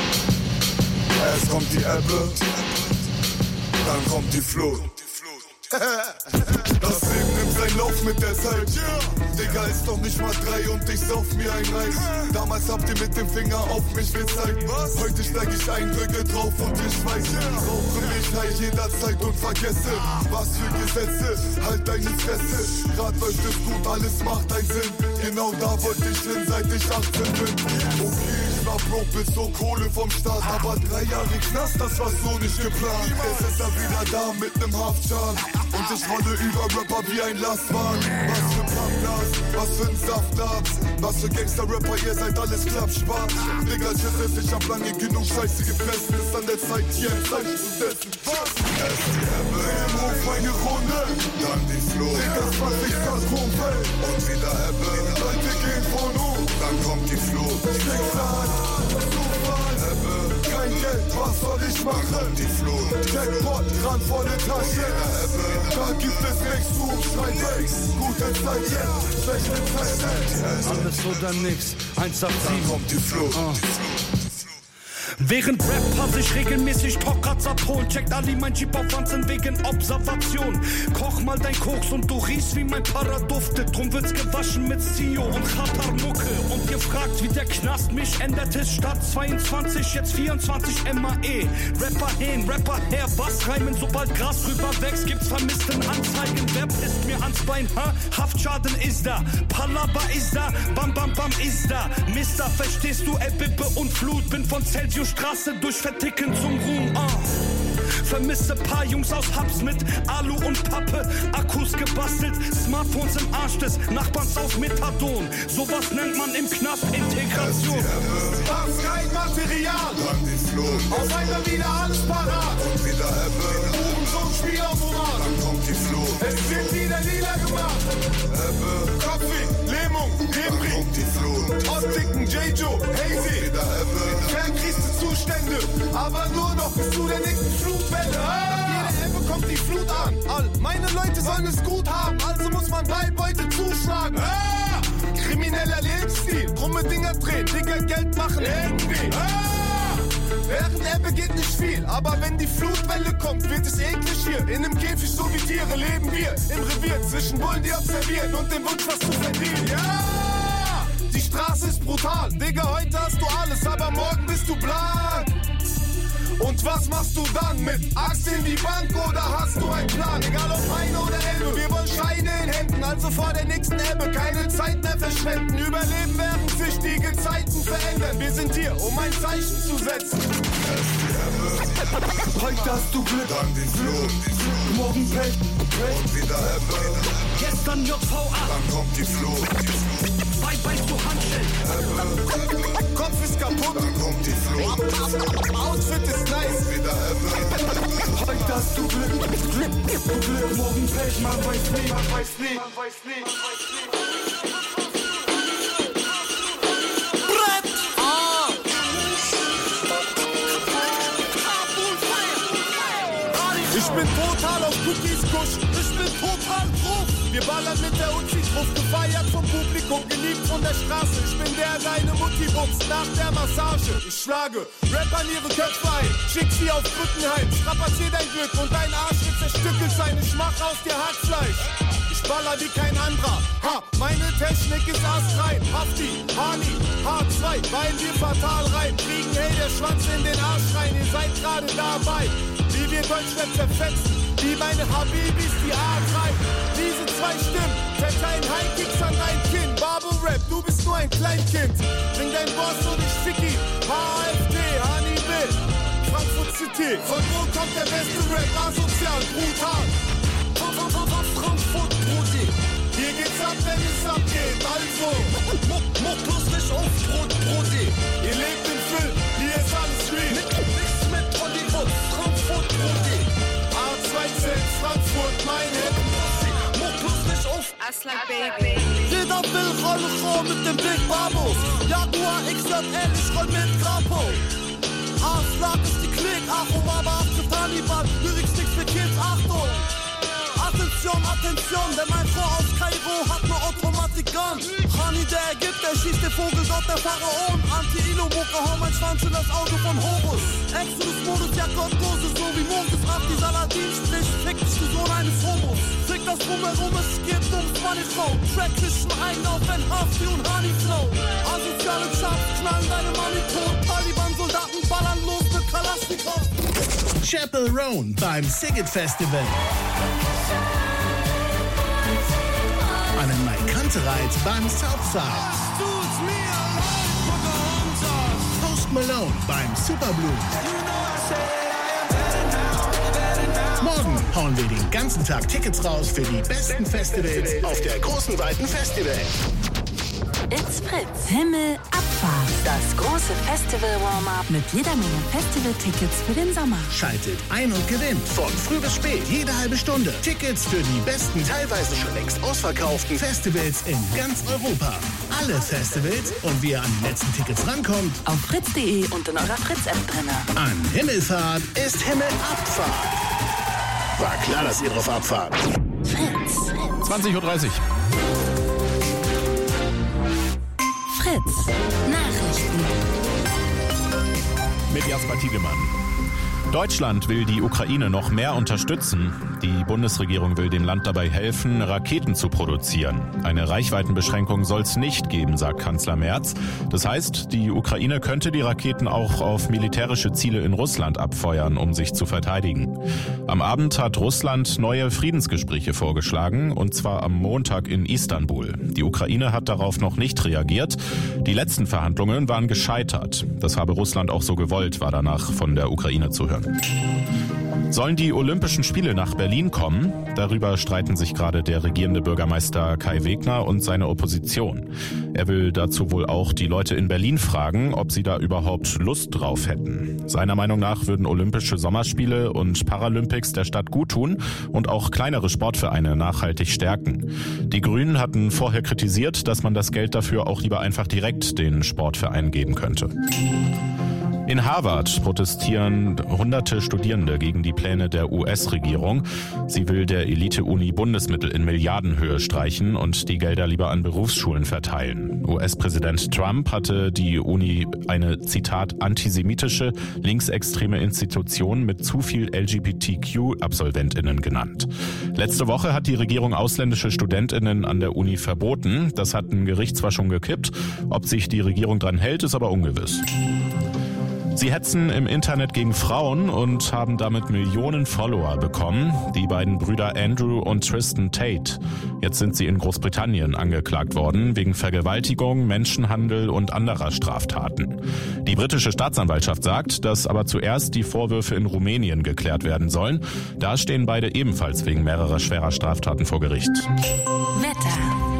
Erst kommt die Ebbe, dann kommt die Flut. Das Leben nimmt seinen Lauf mit der Zeit. Digga, ist noch nicht mal 3 und ich sauf mir ein Reis. Damals habt ihr mit dem Finger auf mich gezeigt. Heute steig ich ein, drücke drauf und ich weiß. Rauche mich high jederzeit und vergesse. Was für Gesetze, halt deine Fresse. Grad läuft es gut, alles macht einen Sinn. Genau da wollte ich hin, seit ich 18 bin. Okay, ich war broke, bis so Kohle vom Staat. Aber 3 Jahre Knast, das war so nicht geplant. Jetzt ist er wieder da mit nem Haftschal. Und ich rolle über Rapper wie ein Lastwagen. Was für Pappglas, was für ein Saftdarm. Was für Gangster-Rapper, ihr seid alles Klappspaß. Digga, ich hab lange genug Scheiße gefressen. Ist an der Zeit, hier ein Zeichen zu setzen. Was? Erst die Hemme, im Hof meine Runde. Dann die Flut, Digga, 20 Sarkophäg. Und wieder Hemme, Leute gehen von hoch. Dann kommt die Flut. Schicksal, Zufall, Hemme, kein Geld, was soll ich machen? Die Flut, Jackpot, randvolle Tasche. Da gibt es nichts zu umschreiben. Gute Zeit jetzt, schlechte Zeit. Alles oder nix, 1 ab 7. Kommt die Flut. Während Rapper sich regelmäßig Talkratz abholen, checkt Ali mein Jeep auf Wanzen wegen Observation. Koch mal dein Koks und du riechst wie mein Para duftet. Drum wird's gewaschen mit Sio und Chatarmucke. Und ihr fragt, wie der Knast mich ändert, ist statt 22 jetzt 24 MAE. Rapper hin, Rapper her, was reimen, sobald Gras drüber wächst, gibt's vermissten Anzeigen. Wer pisst mir ans Bein, ha? Haftschaden ist da, Palaba ist da, Bam Bam Bam ist da. Mister, verstehst du, Ebbe und Flut, bin von Celsius Straße durch Verticken zum Ruhm, Vermisse paar Jungs aus Hubs mit Alu und Pappe, Akkus gebastelt, Smartphones im Arsch des Nachbarns auf Methadon. Sowas nennt man im Knast Integration. Hast kein Material, dann die Flut. Auf einmal wieder alles parat. Und wieder Ebbe, so ein Spielautomat. Dann kommt die Flut. Es wird wieder lila gemacht. Ebbe, Kopfweh, Lähmung, Debris. Dann kommt die Flut. Optiken, J-Jo, Hazy. Wieder Ebbe, Kernkriegszustände. Aber nur noch bis zu der nächsten Flutwelle. Nach jeder Ebbe kommt die Flut an. All meine Leute sollen es gut haben, also muss man bei Beute zuschlagen. Krimineller Lebensstil, krumme Dinger drehen, Digga Geld machen irgendwie. Während Ebbe geht nicht viel, aber wenn die Flutwelle kommt, wird es eklig hier. In einem Käfig so wie Tiere leben wir im Revier zwischen Bullen, die observieren und dem Wunsch, was zu verdienen. Ja! Die Straße ist brutal, Digga, heute hast du alles, aber morgen bist du blank. Und was machst du dann mit Axt in die Bank oder hast du einen Plan? Egal ob Eine oder Elbe, wir wollen Scheine in Händen, also vor der nächsten Ebbe keine Zeit mehr verschwenden. Überleben, während sich die Gezeiten verändern. Wir sind hier, um ein Zeichen zu setzen. Heute hast du Glück, dann die Flut. Morgen Pech, und wieder Ebbe. Gestern JVA, dann kommt die Flut. Bye zu Handschellen. Kopf ist kaputt, dann kommt die Flut. Outfit ist nice, wieder Ebbe. Heute hast du Glück, morgen Pech, man weiß nie. Ich bin total auf Cookies Kusch, ich bin total drauf. Wir ballern mit der Uzi drauf, gefeiert vom Publikum, geliebt von der Straße. Ich bin der, deine Mutti bumst nach der Massage. Ich schlage Rappern ihre Köpfe ein, schick sie auf Brückenheim. Strapazier dein Glück und dein Arsch wird zerstückelt sein. Ich mach aus dir Hackfleisch, ich baller wie kein anderer. Ha, meine Technik ist astrein. Hafti, Hani, H2, weil wir fatal rein. Kriegen, hey, der Schwanz in den Arsch rein. Ihr seid gerade dabei, wie wir Deutschland zerfetzen. Wie meine Habibis, die A3. Diese 2 Stimmen verteilen High-Kicks an dein Kinn. Babo-Rap, du bist nur ein Kleinkind. Bring dein Boss und ich fick ihn. HFD, Hani Bill, Frankfurt City. Von wo kommt der beste Rap? Asozial, brutal. Frankfurt, Brudi. Hier geht's ab, wenn es abgeht. Also, Muck plus nicht auf Brot, Brudi. Ihr lebt im Film, hier ist alles real. Nix mit Hollywood, Frankfurt, Brudi. A2Z, Frankfurt, mein Hit. Muck plus nicht auf Aslak Baby. Jeder will Rolle mit dem Big Babos. Jaguar XJL, ich roll mit Grapo. Aslak ist die Klick, Achtung, aber Achtung, Taliban. Lyrics nix für Kids, Achtung. Attention, der mein Frau aus Kairo hat ne Automatik-Gun. Hani, der Ägypter, schießt den Vogel dort der Pharaon. Anti-Ilo-Mucke, hau mein Schwanz in das Auto von Horus. Exodus-Modus, ja Gott, so wie Moses, Abdi, Saladin, sprich, fick dich, du Sohn eines Homos. drumherum, es geht ums Money-Flow. Track zwischen Einlauf, Hafti und Honey-Flow. Asoziale Charts knallen deine Money tot. Taliban-Soldaten ballern los mit Kalaschnikow. Chapel Roan beim Sigget Festival. Annemarie Kantereit beim Southside. Post Malone beim Superblue. Morgen hauen wir den ganzen Tag Tickets raus für die besten Festivals auf der großen, weiten Festival. It's Fritz. Himmel, Abfahrt. Das große Festival-Warm-Up mit jeder Menge Festival-Tickets für den Sommer. Schaltet ein und gewinnt von früh bis spät, jede halbe Stunde. Tickets für die besten, teilweise schon längst ausverkauften Festivals in ganz Europa. Alle Festivals und wie ihr an die letzten Tickets rankommt. Auf fritz.de und in eurer Fritz-App drin. An Himmelfahrt ist Himmelabfahrt. War klar, dass ihr drauf abfahrt. Fritz. 20:30 Uhr. Fritz. Nachrichten. Mit Jasper Tiedemann. Deutschland will die Ukraine noch mehr unterstützen. Die Bundesregierung will dem Land dabei helfen, Raketen zu produzieren. Eine Reichweitenbeschränkung soll es nicht geben, sagt Kanzler Merz. Das heißt, die Ukraine könnte die Raketen auch auf militärische Ziele in Russland abfeuern, um sich zu verteidigen. Am Abend hat Russland neue Friedensgespräche vorgeschlagen, und zwar am Montag in Istanbul. Die Ukraine hat darauf noch nicht reagiert. Die letzten Verhandlungen waren gescheitert. Das habe Russland auch so gewollt, war danach von der Ukraine zu hören. Sollen die Olympischen Spiele nach Berlin kommen? Darüber streiten sich gerade der regierende Bürgermeister Kai Wegner und seine Opposition. Er will dazu wohl auch die Leute in Berlin fragen, ob sie da überhaupt Lust drauf hätten. Seiner Meinung nach würden Olympische Sommerspiele und Paralympics der Stadt guttun und auch kleinere Sportvereine nachhaltig stärken. Die Grünen hatten vorher kritisiert, dass man das Geld dafür auch lieber einfach direkt den Sportvereinen geben könnte. In Harvard protestieren hunderte Studierende gegen die Pläne der US-Regierung. Sie will der Elite-Uni Bundesmittel in Milliardenhöhe streichen und die Gelder lieber an Berufsschulen verteilen. US-Präsident Trump hatte die Uni eine, Zitat, antisemitische, linksextreme Institution mit zu viel LGBTQ-AbsolventInnen genannt. Letzte Woche hat die Regierung ausländische StudentInnen an der Uni verboten. Das hat ein Gericht zwar schon gekippt, ob sich die Regierung dran hält, ist aber ungewiss. Sie hetzen im Internet gegen Frauen und haben damit Millionen Follower bekommen. Die beiden Brüder Andrew und Tristan Tate. Jetzt sind sie in Großbritannien angeklagt worden wegen Vergewaltigung, Menschenhandel und anderer Straftaten. Die britische Staatsanwaltschaft sagt, dass aber zuerst die Vorwürfe in Rumänien geklärt werden sollen. Da stehen beide ebenfalls wegen mehrerer schwerer Straftaten vor Gericht. Wetter.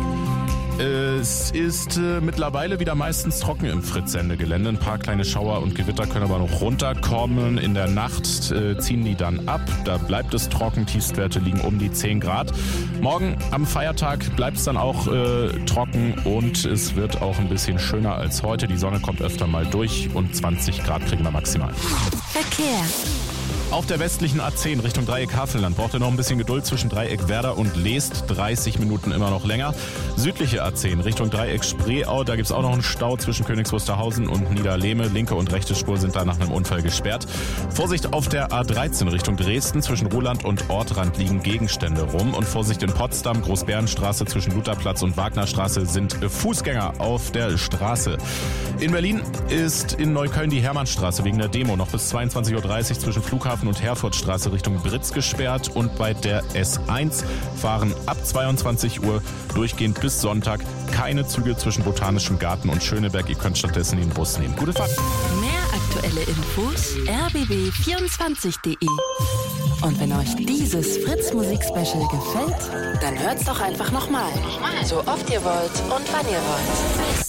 Es ist mittlerweile wieder meistens trocken im Fritz-Sendegelände. Ein paar kleine Schauer und Gewitter können aber noch runterkommen. In der Nacht ziehen die dann ab. Da bleibt es trocken. Tiefstwerte liegen um die 10 Grad. Morgen am Feiertag bleibt es dann auch trocken und es wird auch ein bisschen schöner als heute. Die Sonne kommt öfter mal durch und 20 Grad kriegen wir maximal. Verkehr. Auf der westlichen A10 Richtung Dreieck Havelland braucht ihr noch ein bisschen Geduld zwischen Dreieck Werder und Leest. 30 Minuten immer noch länger. Südliche A10 Richtung Dreieck Spreeau. Da gibt es auch noch einen Stau zwischen Königs Wusterhausen und Niederlehme. Linke und rechte Spur sind da nach einem Unfall gesperrt. Vorsicht auf der A13 Richtung Dresden. Zwischen Ruhland und Ortrand liegen Gegenstände rum. Und Vorsicht in Potsdam, Großbärenstraße zwischen Lutherplatz und Wagnerstraße sind Fußgänger auf der Straße. In Berlin ist in Neukölln die Hermannstraße wegen der Demo noch bis 22:30 Uhr zwischen Flughafen und Herfordstraße Richtung Britz gesperrt und bei der S1 fahren ab 22 Uhr durchgehend bis Sonntag keine Züge zwischen Botanischem Garten und Schöneberg. Ihr könnt stattdessen den Bus nehmen. Gute Fahrt. Mehr aktuelle Infos rbb24.de. Und wenn euch dieses Fritz-Musik-Special gefällt, dann hört's doch einfach nochmal. So oft ihr wollt und wann ihr wollt.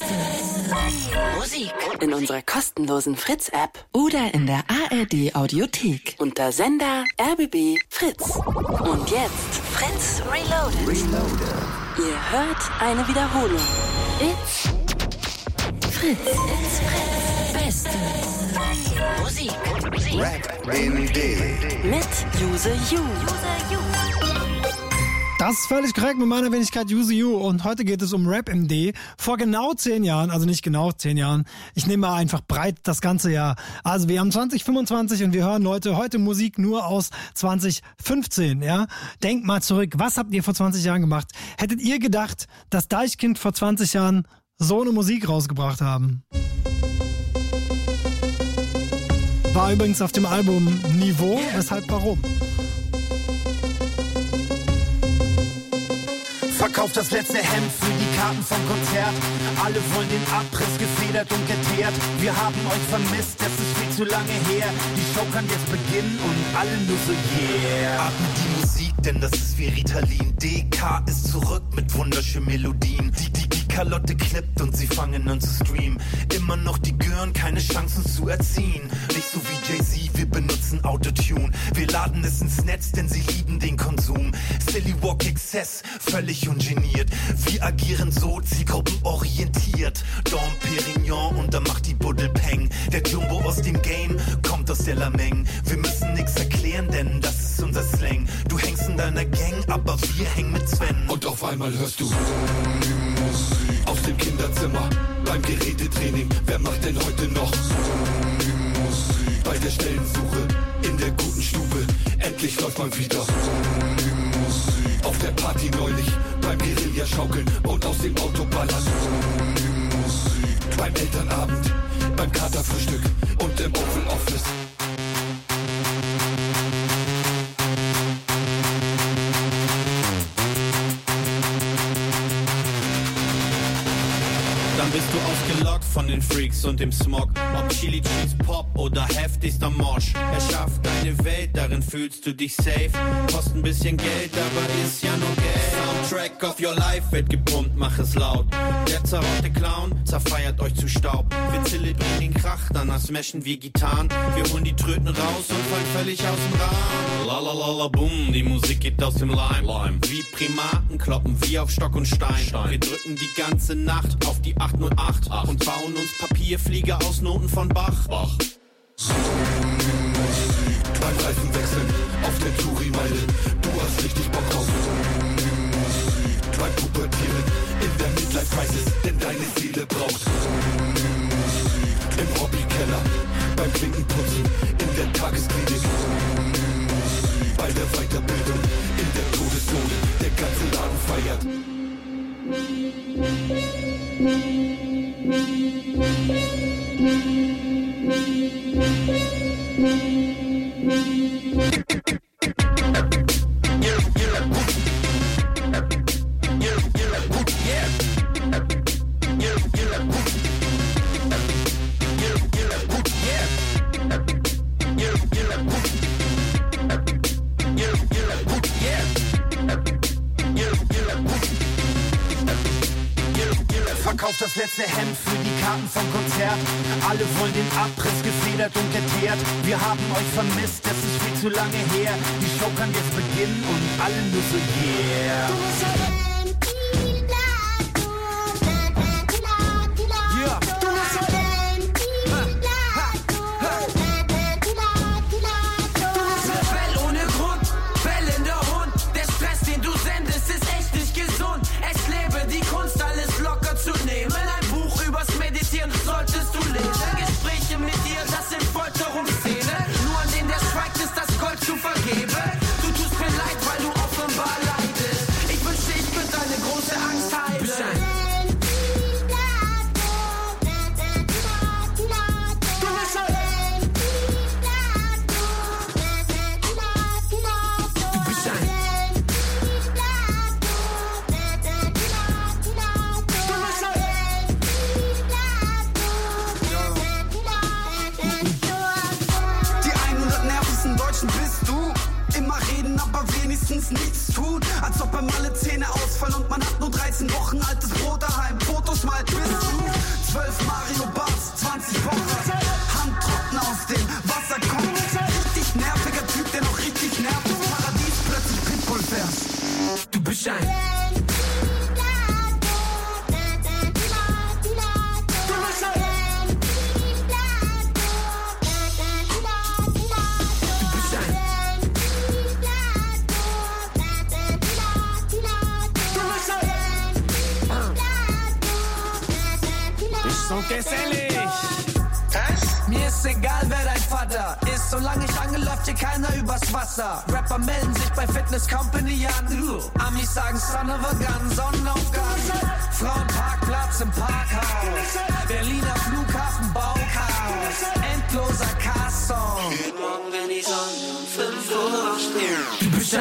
Musik in unserer kostenlosen Fritz-App oder in der ARD-Audiothek unter Sender RBB Fritz. Und jetzt Fritz Reloaded. Ihr hört eine Wiederholung. It's Fritz. It's Fritz. Beste Musik. Rap in D. Mit Use You. Das ist völlig korrekt mit meiner Wenigkeit Use You und heute geht es um Rap MD. Vor genau 10 Jahren, also nicht genau 10 Jahren, ich nehme mal einfach breit das ganze Jahr. Also wir haben 2025 und wir hören Leute heute Musik nur aus 2015, ja. Denkt mal zurück, was habt ihr vor 20 Jahren gemacht? Hättet ihr gedacht, dass Deichkind vor 20 Jahren so eine Musik rausgebracht haben? War übrigens auf dem Album Niveau, weshalb warum? Verkauft das letzte Hemd für die Karten vom Konzert. Alle wollen den Abriss gefedert und geteert. Wir haben euch vermisst, es ist viel zu lange her. Die Show kann jetzt beginnen und alle nur so yeah. Atmet die Musik, denn das ist wie Ritalin. DK ist zurück mit wunderschönen Melodien. Die Kalotte klippt und sie fangen an zu streamen. Immer noch die Gören, keine Chancen zu erziehen. Nicht so wie Jay-Z, wir benutzen Autotune. Wir laden es ins Netz, denn sie lieben den Konsum. Silly Walk Exzess, völlig ungeniert. Wir agieren so zielgruppenorientiert. Dom Perignon und da macht die Buddel Peng. Der Jumbo aus dem Game kommt aus der Lameng. Wir müssen nix erklären, denn das ist unser Slang. Du hängst in deiner Gang, aber wir hängen mit Sven. Und auf einmal hörst du aus dem Kinderzimmer beim Gerätetraining. Wer macht denn heute noch bei der Stellensuche in der guten Stube? Endlich läuft man wieder auf der Party neulich beim Guerilla-Schaukeln und aus dem Auto ballern. Beim Elternabend, beim Katerfrühstück und im Oval Office. Dann bist du ausgelockt von den Freaks und dem Smog. Ob Chili Cheese Pop oder heftigster Mosch. Erschafft deine Welt, darin fühlst du dich safe. Kostet ein bisschen Geld, aber ist ja nur Geld. Soundtrack of your life wird gepumpt, mach es laut. Der zerrotte Clown zerfeiert euch zu Staub. Wir zelebrieren den Krach, danach smashen wir Gitarren. Wir holen die Tröten raus und fallen völlig aus dem Rahmen. La la la la boom, die Musik geht aus dem Leim. Wie Primaten kloppen wir auf Stock und Stein. Wir drücken die ganze Nacht auf die 808 und bauen uns Papierflieger aus Noten von Bach. Beim Reifenwechseln auf der Touri-Meile, du hast richtig Bock drauf. Beim Pubertieren in der Midlife-Crisis, denn deine Seele braucht. Im Hobbykeller, beim Klinkenputzen, in der Tagesklinik. Bei der Weiterbildung, in der Todeszone, der ganze Laden feiert. Verkauft das letzte Hemd für die Karten vom Konzert. Alle wollen den Abriss gefedert und geteert. Wir haben euch vermisst, es ist viel zu lange her. Die Show kann jetzt beginnen und alle nur so yeah. Solltest du lesen, Gespräche mit dir, das sind Folterungsszene. Nur an denen der Strike ist, das Gold zu vergeben. Du tust mir leid, weil du offenbar leidest. Ich wünschte, ich könnte deine große Angst heilen. Nichts tun, als ob beim alle Zähne ausfallen und man hat nur 13 Wochen altes Brot daheim. Fotos mal bist du 12 Mario Bars, 20 Wochen Handtrockner aus dem Wasser kommt. Richtig nerviger Typ, der noch richtig nervt. Das Paradies plötzlich Pitbull fährst. Du bist ein der ist ehrlich. Mir ist egal, wer dein Vater ist, solange ich angel, läuft hier keiner übers Wasser. Rapper melden sich bei Fitness Company an. Amis sagen Son of a Gun, Sonnenaufgang. Frauenparkplatz im Parkhaus. Berliner Flughafen, Bauchaos. Endloser Cast-Song. Jeden Morgen, wenn die Sonne um 5 Uhr aufsteht. Du bist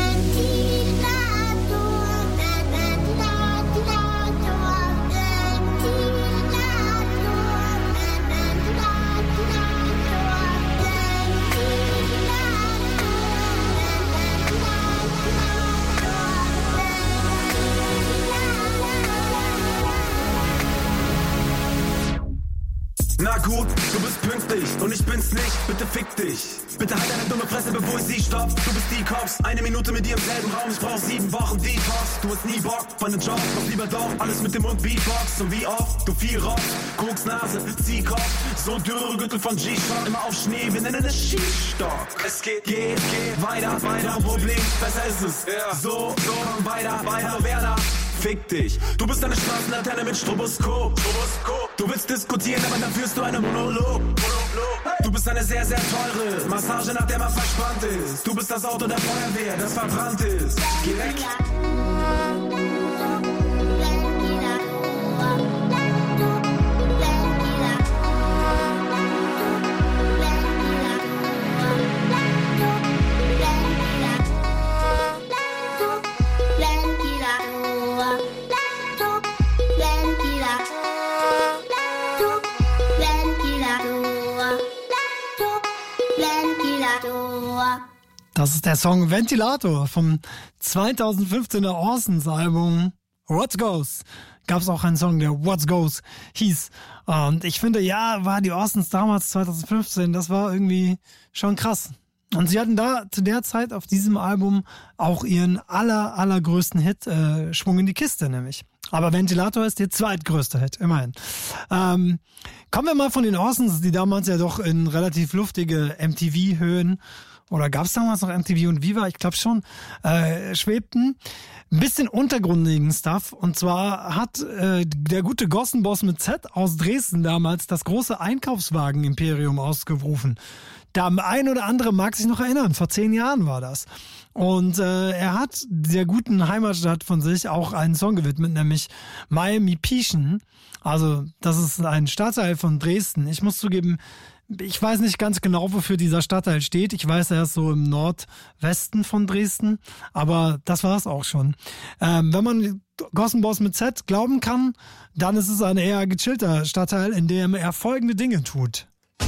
Na gut, du bist pünktlich und ich bin's nicht, bitte fick dich. Bitte halt deine dumme Fresse, bevor ich sie stopp. Du bist die Cops, 1 Minute mit dir im selben Raum. Ich brauch 7 Wochen Detox. Du hast nie Bock, von den Job, mach lieber doch alles mit dem Mund Beatbox. Und wie oft, du viel Rock, Koks Nase, zieh Kopf. So dürre Gürtel von G-Shock, immer auf Schnee, wir nennen es Skistock. Es geht weiter, noch Problem, besser ist es. Ja. So, komm weiter, Werner. Fick dich. Du bist eine Straßenlaterne mit Stroboskop. Du willst diskutieren, aber dann führst du einen Monolog. Du bist eine sehr, sehr teure Massage, nach der man verspannt ist. Du bist das Auto der Feuerwehr, das verbrannt ist. Geh weg. Das ist der Song Ventilator vom 2015er Orsons Album What Goes. Gab es auch einen Song, der What Goes hieß. Und ich finde, ja, war die Orsons damals 2015, das war irgendwie schon krass. Und sie hatten da zu der Zeit auf diesem Album auch ihren allergrößten Hit, Schwung in die Kiste nämlich. Aber Ventilator ist ihr zweitgrößter Hit, immerhin. Kommen wir mal von den Orsons, die damals ja doch in relativ luftige MTV-Höhen, oder gab es damals noch MTV und Viva? Ich glaube schon, schwebten. Ein bisschen untergründigen Stuff. Und zwar hat der gute Gossenboss mit Z aus Dresden damals das große Einkaufswagen-Imperium ausgerufen. Der ein oder andere mag sich noch erinnern, vor 10 Jahren war das. Und er hat der guten Heimatstadt von sich auch einen Song gewidmet, nämlich Miami Pieschen. Also das ist ein Stadtteil von Dresden. Ich muss zugeben, ich weiß nicht ganz genau, wofür dieser Stadtteil steht. Ich weiß, er ist so im Nordwesten von Dresden, aber das war es auch schon. Wenn man Gossenboss mit Z glauben kann, dann ist es ein eher gechillter Stadtteil, in dem er folgende Dinge tut.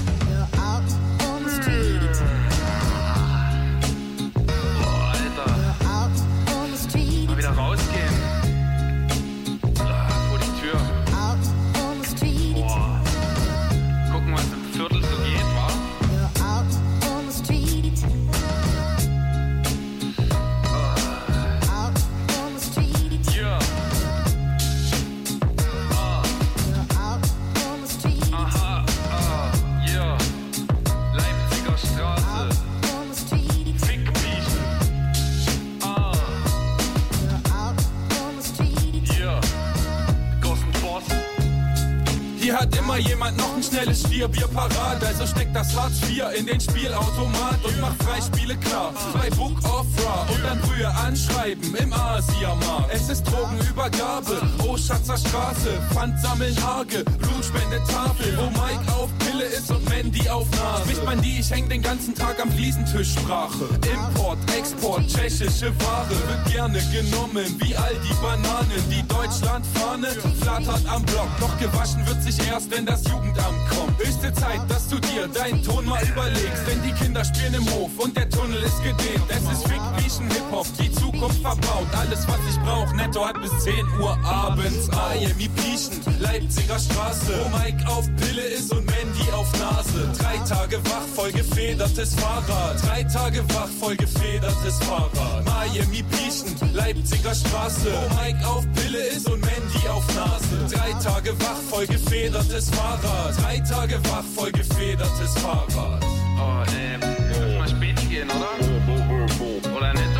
Hier hat immer jemand noch ein schnelles Bier parat. Also steckt das Hartz IV in den Spielautomat und macht Freispiele klar. Bei Book of Raw und dann Brühe anschreiben im Asiamarkt. Es ist Drogenübergabe, Schatzer Straße, Pfand sammeln Hage, Blutspendetafel, wo Mike auf Pille ist und Mandy auf Nase. Spricht man die, ich häng den ganzen Tag am Fliesentisch Sprache. Import, Export, tschechische Ware wird gerne genommen, wie all die Bananen. Die Deutschlandfahne flattert am Block, doch gewaschen wird sich erst, wenn das Jugendamt kommt. Höchste Zeit, dass du dir deinen Ton mal überlegst, denn die Kinder spielen im Hof und der Tunnel ist gedehnt. Es ist Fick, Biechen, Hip-Hop, die Zukunft verbaut. Alles, was ich brauch, netto hat bis 10 Uhr abends. Miami Pieschen, Leipziger Straße, wo Mike auf Pille ist und Mandy auf Nase. 3 Tage wach, voll gefedertes Fahrrad. 3 Tage wach, voll gefedertes Fahrrad. Miami Pieschen, Leipziger Straße, wo Mike auf Pille ist und Mandy auf Nase. 3 Tage wach, voll gefedertes Fahrrad. 3 Tage wach, voll gefedertes Fahrrad. Oh, müssen wir spät gehen, oder? Oder netto?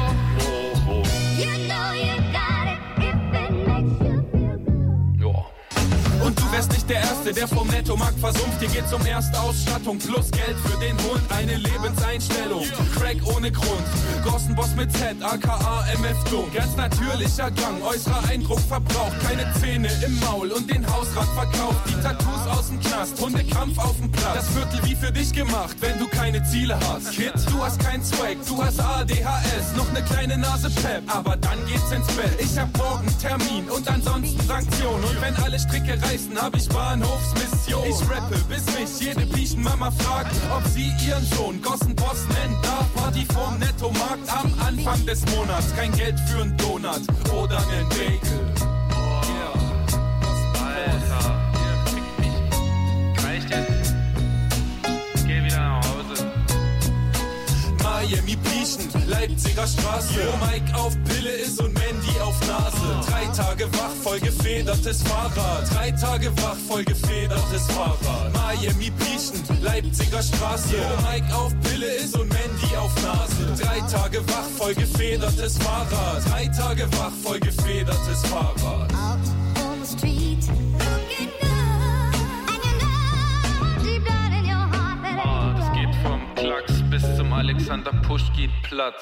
Und du wärst nicht der Erste, der der vom Nettomarkt versumpft. Hier geht's um Erstausstattung plus Geld für den Hund, eine Lebenseinstellung. Crack ohne Grund, Gossenboss mit Z, aka MF Doom. Ganz natürlicher Gang, äußerer Eindruck verbraucht. Keine Zähne im Maul und den Hausrat verkauft. Die Tattoos aus dem Knast, Hundekampf auf dem Platz. Das Viertel wie für dich gemacht, wenn du keine Ziele hast. Kid, du hast kein Swag, du hast ADHS, noch ne kleine Nase Pep, aber dann geht's ins Bett. Ich hab morgen Termin und ansonsten Sanktionen. Und wenn alle Stricke reißen, hab ich Bahnhofsmission. Ich rappe, bis mich jede Piechenmama fragt, ob sie ihren Sohn Gossenboss nennen darf. Party vom Nettomarkt am Anfang des Monats. Kein Geld für einen Donut oder einen Bagel. Alter, fick mich. Reicht jetzt? Geh wieder nach Hause. Miami Pieschen, Leipziger Straße, wo Mike auf Pille ist und Mandy auf Nase. 3 Tage wach, voll gefedertes Fahrrad. 3 Tage wach, voll gefedertes Fahrrad. Miami Pieschen, Leipziger Straße, wo Mike auf Pille ist und Mandy auf Nase. 3 Tage wach, voll gefedertes Fahrrad. 3 Tage wach, voll gefedertes Fahrrad. Das geht vom Klacks bis zum Alexander Puschkin Platz.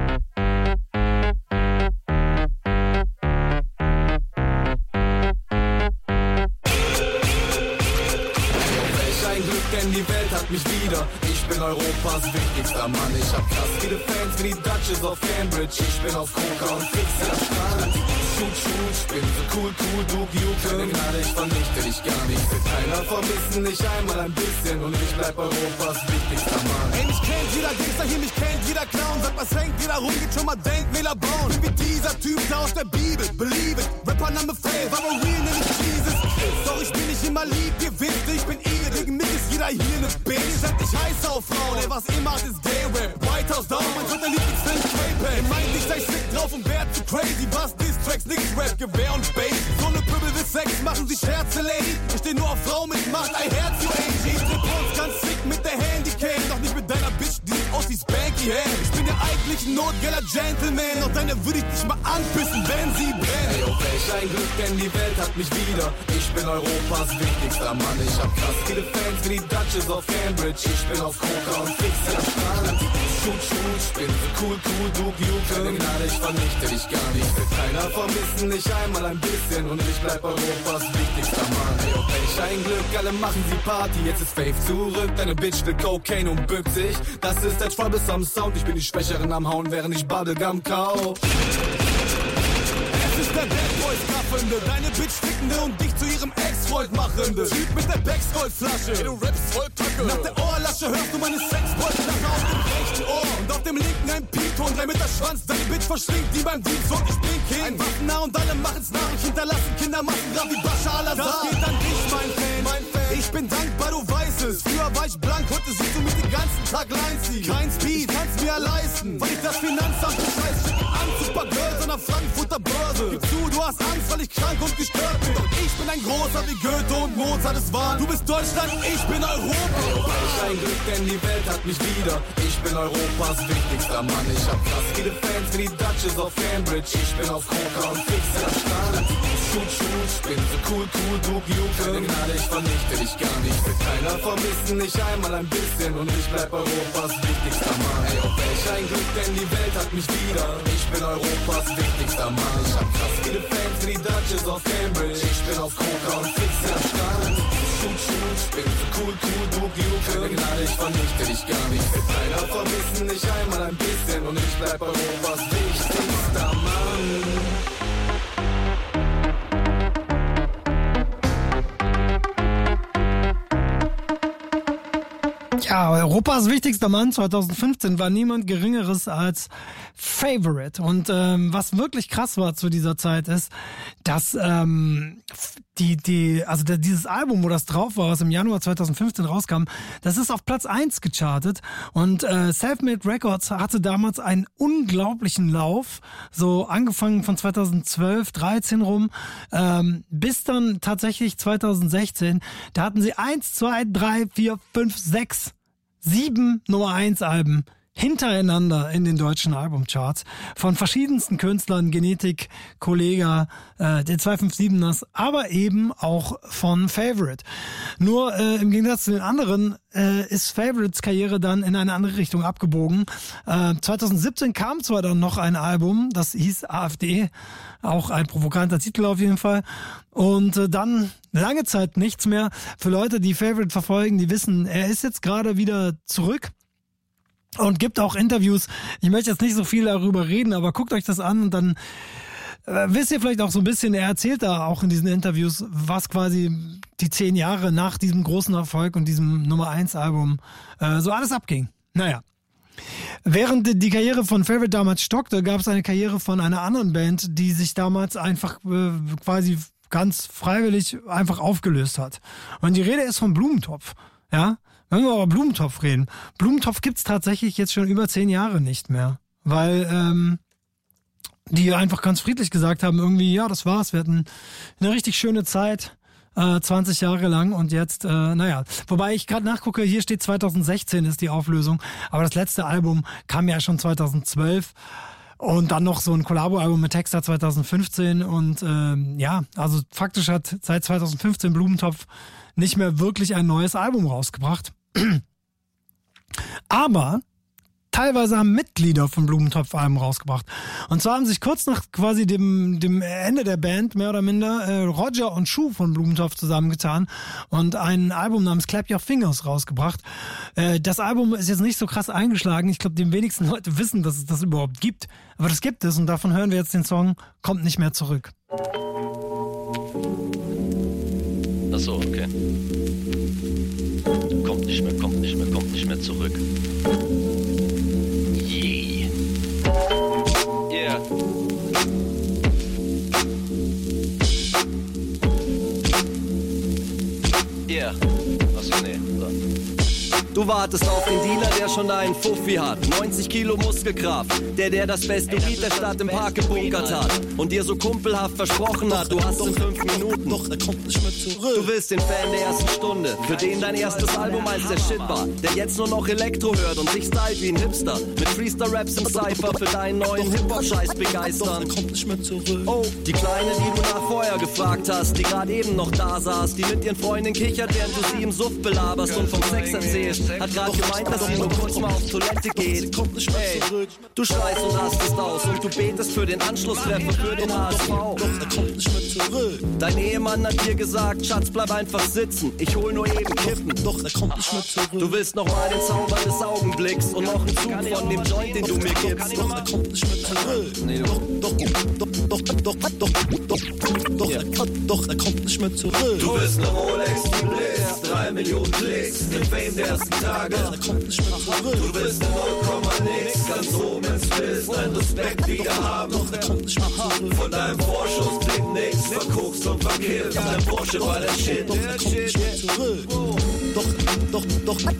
Denn die Welt hat mich wieder. Ich bin Europas wichtigster Mann. Ich hab krass viele Fans wie die Duchess of Cambridge. Ich bin auf Coca und fixe das Strahlen. Ich bin so cool, du keine Gnade, ich vernichte dich gar nicht. Will keiner vermissen, nicht einmal ein bisschen. Und ich bleib Europas wichtigster Mann. Ey, mich kennt jeder Gangster, hier mich kennt jeder Clown. Sagt, was hängt, jeder rum, geht schon mal Denkmäler bauen. Bin wie dieser Typ da aus der Bibel, believe it. Rapper Name Fail, aber real, nenn ich Jesus. Doch ich bin nicht immer lieb, ihr wisst, ich bin ihr. Gegen mich ist jeder hier ne Bitch. Sagt, ich heiß auf Frauen, ey, was ihr macht, ist Gay-Rap. White House down, mein dritter Lieblingsfilm, K-Pay. Ihr meint nicht, ich fick drauf und wär zu crazy. Was, Diss-Tracks, nix Rap, Gewehr und Bass. So ne Pöbel will Sex, machen sie Scherze, Lady. Ich steh nur auf Frau mit Macht, ein Herz, you AG. Ich trip uns ganz sick mit der Handycam. Doch nicht mit deiner Bitch, die sieht aus wie Spanky Hand. Ich bin der eigentlich ein notgeller Gentleman. Doch deine würde ich nicht mal anpissen, wenn sie brennt. Ey, welch ein Glück, denn die Welt hat mich wieder. Ich bin Europas wichtigster Mann. Ich hab krass viele Fans wie die Duchess of Cambridge. Ich bin auf Coca und fixe das Strahlen. Ich bin so cool, du keine Gnade, ich vernichte dich gar nicht. Will keiner vermissen, nicht einmal ein bisschen. Und ich bleib Europas wichtigster Mann. Ey, welch ein Glück, alle machen sie Party. Jetzt ist Faith zurück, deine Bitch will Cocaine und bückt sich. Das ist der Troublesome Sound. Ich bin die Schwächeren am Hauen, während ich Bubblegum kau. Es ist der Bad Boys Gaffende, deine Bitch fickende und dich zu ihrem Ex-Freund machende. Typ mit der Backskold-Flasche, ey, du rappst voll Kacke. Nach der Ohrlasche hörst du meine Sexbold-Lache auf dem rechten Ohr. Und auf dem linken ein Piton, 3 Meter Schwanz, deine Bitch verschlingt die beim Dienst und ich bin King. Ein Waffennah und alle machen's nach, ich hinterlassen Kindermassen, grad wie Bashar al-Assad. Das geht an dich, mein Fan. Ich bin dankbar, du weißt es. Früher war ich blank, heute siehst du mich den ganzen Tag reinziehen. Kein Speed, ich kann's mir leisten, weil ich das Finanzamt bescheiß. Schick an, Supergirls an der Frankfurter Börse. Gib zu, du hast Angst, weil ich krank und gestört bin. Doch ich bin ein Großer wie Goethe und Mozart es waren. Du bist Deutschland, ich bin Europa. Welch ein Glück, denn die Welt hat mich wieder. Ich bin Europas wichtigster Mann. Ich hab krass viele Fans wie die Duchess of Cambridge. Ich bin auf Coca und fixe das Strahlen. Ich bin so cool, du keine Gnade, ich vernichte dich gar nicht. Will keiner vermissen, nicht einmal ein bisschen. Und ich bleib Europas wichtigster Mann. Ey, welch ein Glück, denn die Welt hat mich wieder. Ich bin Europas wichtigster Mann. Ich hab krass viele Fans wie die Duchess of Cambridge. Ich bin auf Coca und fixe das Strahlen. Ich bin so cool, du keine Gnade, ich vernichte dich gar nicht. Will keiner vermissen, nicht einmal ein bisschen. Und ich bleib Europas wichtigster Mann. Ja, Europas wichtigster Mann 2015 war niemand Geringeres als Favorite. Und was wirklich krass war zu dieser Zeit ist, dass dieses Album, wo das drauf war, was im Januar 2015 rauskam, das ist auf Platz 1 gechartet. Und Selfmade Records hatte damals einen unglaublichen Lauf, so angefangen von 2012, 13 rum, bis dann tatsächlich 2016. Da hatten sie 1, 2, 3, 4, 5, 6, 7 Nummer 1 Alben hintereinander in den deutschen Albumcharts von verschiedensten Künstlern, Genetik, Kollega, den 257ers, aber eben auch von Favorite. Nur im Gegensatz zu den anderen ist Favorites Karriere dann in eine andere Richtung abgebogen. 2017 kam zwar dann noch ein Album, das hieß AfD, auch ein provokanter Titel auf jeden Fall. Und dann lange Zeit nichts mehr. Für Leute, die Favorite verfolgen, die wissen, er ist jetzt gerade wieder zurück. Und gibt auch Interviews. Ich möchte jetzt nicht so viel darüber reden, aber guckt euch das an und dann wisst ihr vielleicht auch so ein bisschen, er erzählt da auch in diesen Interviews, was quasi die 10 Jahre nach diesem großen Erfolg und diesem Nummer 1 Album so alles abging. Naja. Während die Karriere von Favorite damals stockte, gab es eine Karriere von einer anderen Band, die sich damals einfach quasi ganz freiwillig einfach aufgelöst hat. Und die Rede ist von Blumentopf. Ja? Wenn wir über Blumentopf reden. Blumentopf gibt's tatsächlich jetzt schon über 10 Jahre nicht mehr. Weil die einfach ganz friedlich gesagt haben, irgendwie, ja, das war's. Wir hatten eine richtig schöne Zeit, 20 Jahre lang und jetzt, naja. Wobei ich gerade nachgucke, hier steht 2016 ist die Auflösung. Aber das letzte Album kam ja schon 2012. Und dann noch so ein Kollabo-Album mit Texter 2015. Und ja, also faktisch hat seit 2015 Blumentopf nicht mehr wirklich ein neues Album rausgebracht. Aber teilweise haben Mitglieder von Blumentopf Alben rausgebracht. Und zwar haben sich kurz nach quasi dem Ende der Band, mehr oder minder, Roger und Schuh von Blumentopf zusammengetan und ein Album namens Clap Your Fingers rausgebracht. Das Album ist jetzt nicht so krass eingeschlagen. Ich glaube, die wenigsten Leute wissen, dass es das überhaupt gibt. Aber das gibt es und davon hören wir jetzt den Song Kommt nicht mehr zurück. Achso, okay. Kommt nicht mehr zurück. Yeah. Yeah. Achso, nee. So. Du wartest auf den Dealer, der schon einen Fuffi hat. 90 Kilo Muskelkraft, der das beste Lied der Stadt im Park gebunkert hat. Und dir so kumpelhaft versprochen hat, du hast in 5 Minuten. Doch, er kommt nicht mehr zurück. Du willst den Fan der ersten Stunde, für den dein erstes Album als der Shit war. Der jetzt nur noch Elektro hört und sich stylt wie ein Hipster. Mit Freestyle-Raps im Cypher für deinen neuen Hip-Hop-Scheiß begeistern. Doch, er kommt nicht mehr zurück. Oh, die Kleine, die du nach vorher gefragt hast, die gerade eben noch da saß, die mit ihren Freundinnen kichert, während du sie im Suff belaberst und vom Sex erzählst. Hat grad gemeint, dass sie nur kurz mal auf Toilette geht. Ey, du schreist und rastest aus und du betest für den Anschlusstreffer für den HSV. Doch, er kommt nicht mehr zurück. Dein Ehemann hat dir gesagt, Schatz, bleib einfach sitzen. Ich hol nur eben Kippen. Doch, er kommt nicht mehr zurück. Du willst noch mal den Zauber des Augenblicks und noch einen Zug von dem Joint, den du mir gibst. Doch, er kommt nicht mehr zurück. Nee, doch, er kommt nicht mehr zurück. Du bist ne Rolex, die Bliss, 3 Millionen Klicks, den Fame der ersten Tage. Er kommt nicht mehr zurück. Du bist in 0,nix, ganz oben ins Biss, dein Respekt wieder haben. Doch, er kommt nicht mehr zurück. Von deinem Vorschuss blieb nix, verkokst und verkehrt. Dein Porsche war der Shit. Doch, er kommt nicht mehr zurück. Doch, er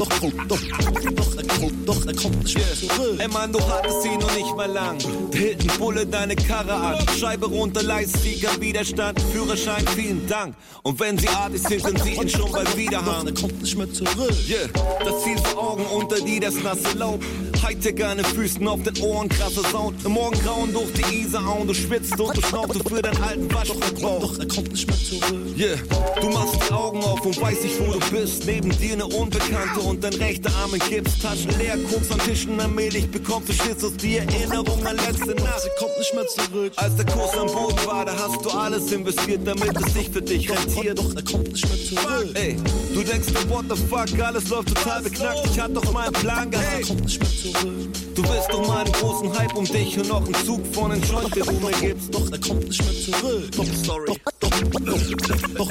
kommt nicht mehr zurück. Ey Mann, du hattest ihn noch nicht mal lang. Hielt ein Bulle deine Karre an. Scheibe runter, Leistflieger, Widerstand, Führerschein, vielen Dank. Und wenn sie artig sind, sind sie ihn schon bald wieder haben. Doch, er kommt nicht mehr zurück. Yeah, das Ziel vor Augen, unter die das nasse Laub. Hightech an den Füßen, auf den Ohren, krasser Sound. Im Morgengrauen durch die Isar hauen, du schwitzt und du schnaubst für deinen alten Waschbau. Doch, er kommt nicht mehr zurück. Yeah, du machst die Augen auf und weißt nicht, wo du bist. Neben dir eine Unbekannte und dein rechter Arm in Gips. Taschen leer, Koks an Tischen allmählich bekommst du Schiss aus die Erinnerung an letzte Nacht. Sie kommt nicht mehr zurück. Als der Kurs am Boden war, da hast du alles investiert, damit es sich für dich rentiert. Doch, er kommt nicht mehr zurück. Ey, du denkst, what the fuck, alles läuft total beknackt. Ich hatte doch meinen Plan gehabt. Er kommt nicht mehr zurück. Du willst doch mal einen großen Hype um dich und noch einen Zug von den Joint, den du mir gibst. Doch, er kommt nicht mehr zurück. Doch, sorry. Doch,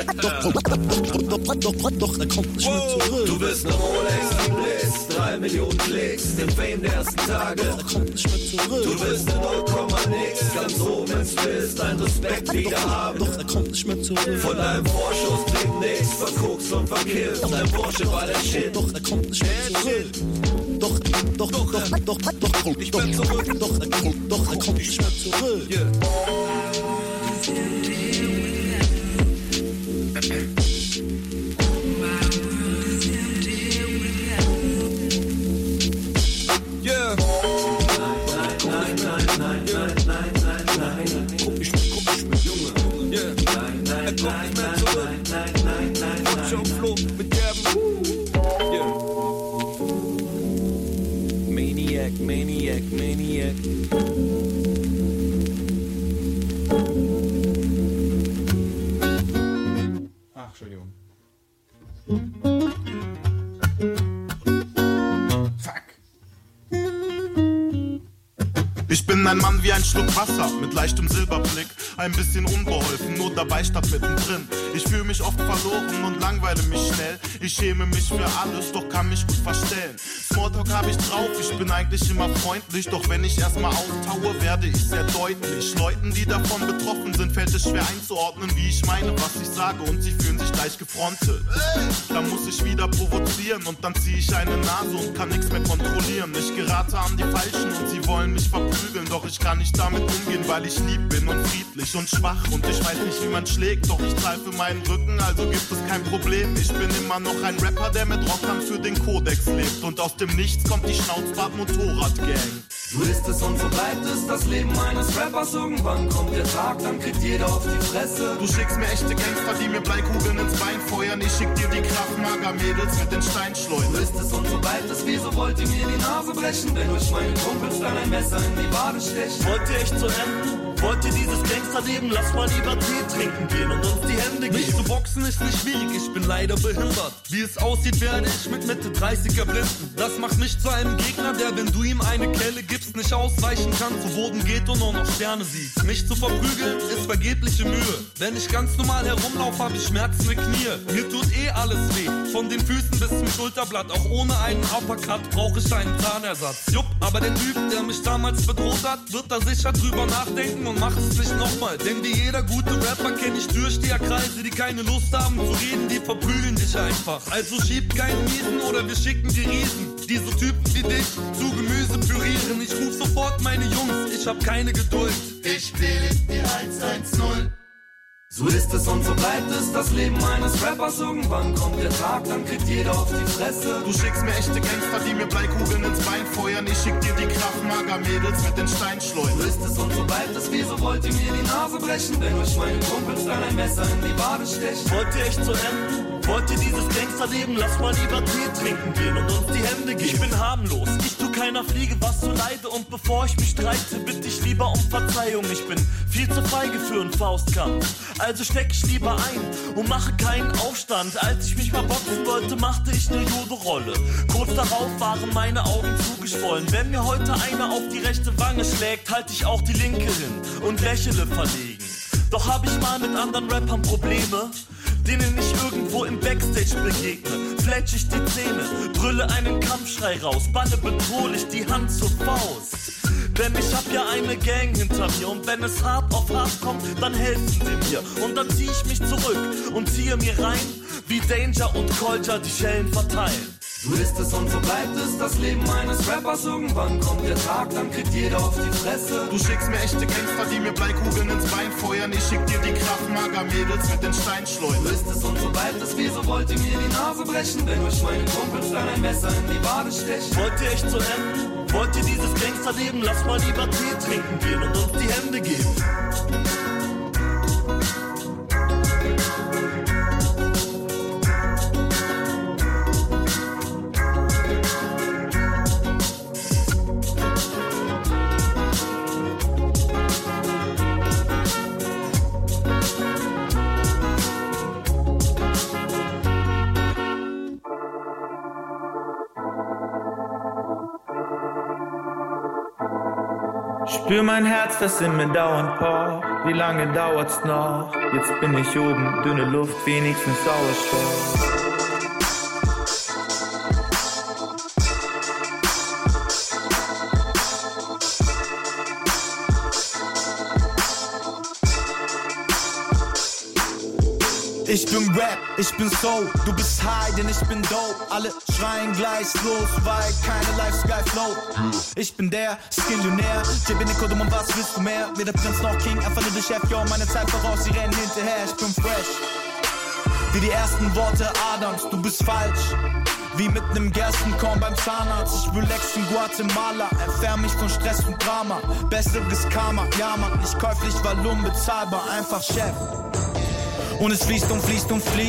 er kommt nicht mehr zurück. Du bist ne Rolex, die Bliss, 3 Millionen Klicks, den Fame der ersten Tage. Er kommt nicht mehr zurück. Du bist in 0,nix, ganz oben ins Biss, dein Respekt wieder haben. Doch, er kommt nicht mehr zurück. Von deinem Vorschuss blieb nix, verkokst und verkillt, dein Porsche war der Shit. Doch, er kommt nicht mehr zurück. Doch, ich bin zurück. Doch, er kommt nicht mehr zurück. Yeah. Maniac, Maniac, Maniac. Ach, Entschuldigung. Ich bin ein Mann wie ein Schluck Wasser, mit leichtem Silberblick, ein bisschen unbeholfen, nur dabei statt mittendrin. Ich fühle mich oft verloren und langweile mich schnell. Ich schäme mich für alles, doch kann mich gut verstellen. Smalltalk hab ich drauf, ich bin eigentlich immer freundlich, doch wenn ich erstmal auftaue, werde ich sehr deutlich. Leuten, die davon betroffen sind, fällt es schwer einzuordnen, wie ich meine, was ich sage, und sie fühlen sich gleich gefrontet. Da muss ich wieder provozieren und dann zieh ich eine Nase und kann nichts mehr kontrollieren. Ich gerate an die Falschen und sie wollen mich verprügeln, doch ich kann nicht damit umgehen, weil ich lieb bin und friedlich und schwach und ich weiß nicht, wie man schlägt, doch ich zahl für meinen Rücken, also gibt es kein Problem. Ich bin immer noch ein Rapper, der mit Rockern für den Kodex lebt und aus dem Nichts kommt die Schnauzbart-Motorrad-Gang. So ist es und so bleibt es, das Leben eines Rappers. Irgendwann kommt der Tag, dann kriegt jeder auf die Fresse. Du schickst mir echte Gangster, die mir Bleikugeln ins Bein feuern. Ich schick dir die Kraftmager-Mädels mit den Steinschleudern. So ist es und so bleibt es, wieso wollt ihr mir die Nase brechen? Wenn euch meine Kumpels dann ein Messer in die Wade stechen. Wollt ihr echt so enden? Wollt ihr dieses Gangsterleben? Lass mal lieber Tee trinken gehen und uns die Hände geben. Mich zu boxen ist nicht schwierig, ich bin leider behindert. Wie es aussieht, werde ich mit Mitte 30 erblinden. Das macht mich zu einem Gegner, der, wenn du ihm eine Kelle gibst, nicht ausweichen kann, zu Boden geht und nur noch Sterne sieht. Mich zu verprügeln ist vergebliche Mühe. Wenn ich ganz normal herumlaufe, hab ich Schmerzen im Knie. Mir tut alles weh, von den Füßen bis zum Schulterblatt. Auch ohne einen Uppercut brauche ich einen Zahnersatz. Jupp, aber der Typ, der mich damals bedroht hat, wird da sicher drüber nachdenken und macht es nicht nochmal. Denn wie jeder gute Rapper kenn ich Türsteherkreise, die keine Lust haben zu reden, die verprügeln dich einfach. Also schieb keinen Miesen oder wir schicken die Riesen, die so Typen wie dich zu Gemüse pürieren. Ich ruf sofort meine Jungs, ich hab keine Geduld. Ich wähle die 110. So ist es und so bleibt es, das Leben eines Rappers. Irgendwann kommt der Tag, dann kriegt jeder auf die Fresse. Du schickst mir echte Gangster, die mir Bleikugeln ins Bein feuern. Ich schick dir die Kraftmager-Mädels mit den Steinschleudern. So ist es und so bleibt es, wieso wollt ihr mir die Nase brechen? Wenn euch meine Kumpels dann ein Messer in die Wade stechen. Wollt ihr echt so enden? Wollt ihr dieses Gangsterleben? Lass mal lieber Tee trinken gehen und uns die Hände geben. Ich bin harmlos, ich tu keiner Fliege was zu leide. Und bevor ich mich streite, bitte ich lieber um Verzeihung. Ich bin viel zu feige für einen Faustkampf, also steck ich lieber ein und mache keinen Aufstand. Als ich mich mal boxen wollte, machte ich eine Judo-Rolle. Kurz darauf waren meine Augen zugeschwollen. Wenn mir heute einer auf die rechte Wange schlägt, halte ich auch die linke hin und lächele verlegen. Doch hab ich mal mit anderen Rappern Probleme, denen ich irgendwo im Backstage begegne. Fletsch ich die Zähne, brülle einen Kampfschrei raus, balle bedrohlich die Hand zur Faust. Denn ich hab ja eine Gang hinter mir und wenn es hart auf hart kommt, dann helfen sie mir. Und dann zieh ich mich zurück und ziehe mir rein, wie Danger und Kolja die Schellen verteilen. So ist es und so bleibt es, das Leben eines Rappers. Irgendwann kommt der Tag, dann kriegt jeder auf die Fresse. Du schickst mir echte Gangster, die mir Bleikugeln ins Bein feuern. Ich schick dir die Kraftmager-Mädels mit den Steinschleudern. So ist es und so bleibt es, wieso wollt ihr mir die Nase brechen? Wenn euch meine Kumpels dann ein Messer in die Wade stechen. Wollt ihr echt so enden? Wollt ihr dieses Gangsterleben? Lass mal lieber Tee trinken gehen und uns die Hände geben. Spür mein Herz, das in mir dauernd pocht. Wie lange dauert's noch? Jetzt bin ich oben, dünne Luft, wenigstens Sauerstoff. Ich bin Rap, ich bin Soul, du bist High, denn ich bin Dope. Alle schreien gleich los, weil keine Lifestyle float. Ich bin der Skillionär, JB Nikodum und was willst du mehr? Weder Prinz noch King, einfach nur der Chef, yo, meine Zeit voraus, sie rennen hinterher. Ich bin fresh, wie die ersten Worte Adams, du bist falsch. Wie mit nem Gerstenkorn beim Zahnarzt. Ich relax in Guatemala, entfern mich von Stress und Drama. Besseres Karma, ja Mann, nicht käuflich, weil unbezahlbar, einfach Chef. Und es fließt und fließt und fließt,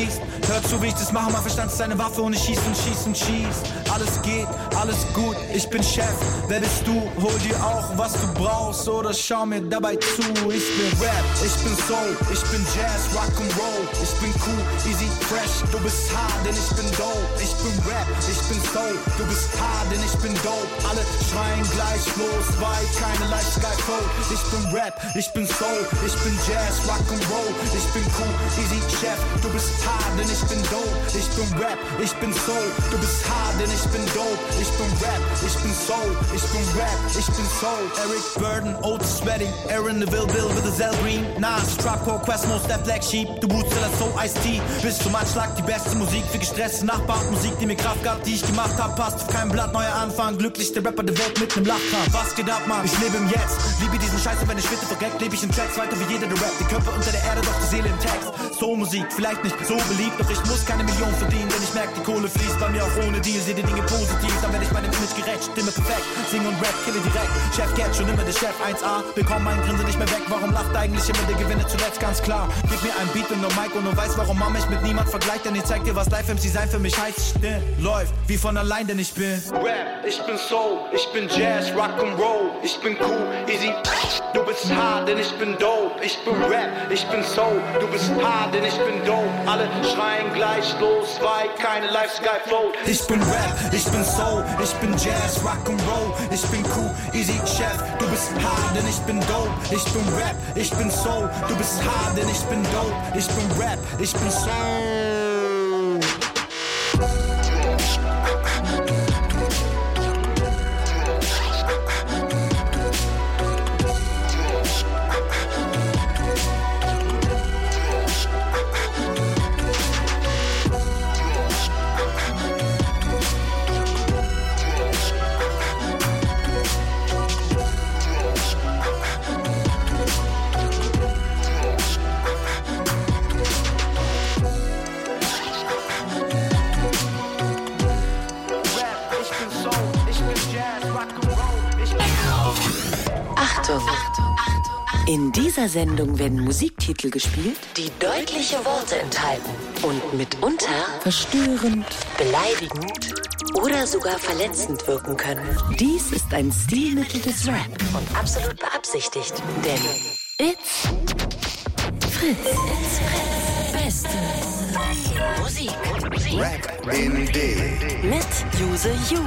Hör zu, wie ich das mache, mein Verstand ist eine Waffe und ich schieß und schieß und schieß. Alles geht, alles gut, ich bin Chef. Wer bist du? Hol dir auch, was du brauchst oder schau mir dabei zu. Ich bin Rap, ich bin Soul, ich bin Jazz, Rock'n'Roll. Ich bin cool, easy, fresh, du bist hart, denn ich bin dope. Ich bin Rap, ich bin Soul, du bist hart, denn ich bin dope. Alle schreien gleich los, weil keine Lifestyle Code. Ich bin Rap, ich bin Soul, ich bin Jazz, Rock'n'Roll. Ich bin cool, easy, Chef, du bist hart, denn ich bin dope. Ich bin Rap, ich bin Soul, du bist hart, denn ich bin dope. Ich bin Rap, ich bin Soul, ich bin Rap, ich bin Soul. Eric Burden, Otis Redding, Aaron Neville, Bill with a Zell Green, Nas, Trapcore, Quest, Most Step, Black Sheep, du Bootseller, So Ice-T. Bis zum Anschlag die beste Musik für gestresste Nachbarn. Musik, die mir Kraft gab, die ich gemacht hab. Passt auf kein Blatt, neuer Anfang. Glücklichster Rapper der Welt mit nem Lachkraft. Was geht ab, Mann? Ich lebe im Jetzt. Liebe diesen Scheiß, und wenn ich Schritte verreckt, lebe ich in Tracks weiter wie jeder, der rappt. Die Köpfe unter der Erde, doch die Seele im Text. So Musik, vielleicht nicht so beliebt, doch ich muss keine Million verdienen, denn ich merke, die Kohle fließt bei mir auch ohne Deal. Sehe die Dinge positiv, dann werde ich meinem Image gerecht. Stimme perfekt, sing und rap, kille direkt. Chef Cat, schon immer der Chef 1A. Bekomm mein Grinsen nicht mehr weg, warum lacht eigentlich immer der Gewinner zuletzt? Ganz klar, gib mir ein Beat und no Mic und nur weiß, warum man mich mit niemand vergleicht. Denn ich zeig dir, was Live-MC sein für mich heißt. Still läuft, wie von allein, denn ich bin Rap, ich bin Soul, ich bin Jazz, Rock'n'Roll. Ich bin cool, easy, du bist hart, denn ich bin dope. Ich bin Rap, ich bin Soul, du bist hart, denn ich bin dope. Alle schreien gleich los, weil keine Lifestyle float. Ich bin Rap, ich bin Soul, ich bin Jazz, Rock'n'Roll. Ich bin cool, easy, Chef, du bist hart, denn ich bin dope. Ich bin Rap, ich bin Soul, du bist hart, denn ich bin dope. Ich bin Rap, ich bin Soul. In dieser Sendung werden Musiktitel gespielt, die deutliche Worte enthalten und mitunter verstörend, beleidigend oder sogar verletzend wirken können. Dies ist ein Stilmittel des Rap und absolut beabsichtigt, denn it's Fritz. It's Fritz. Beste Musik. Rap in D. Mit Use You.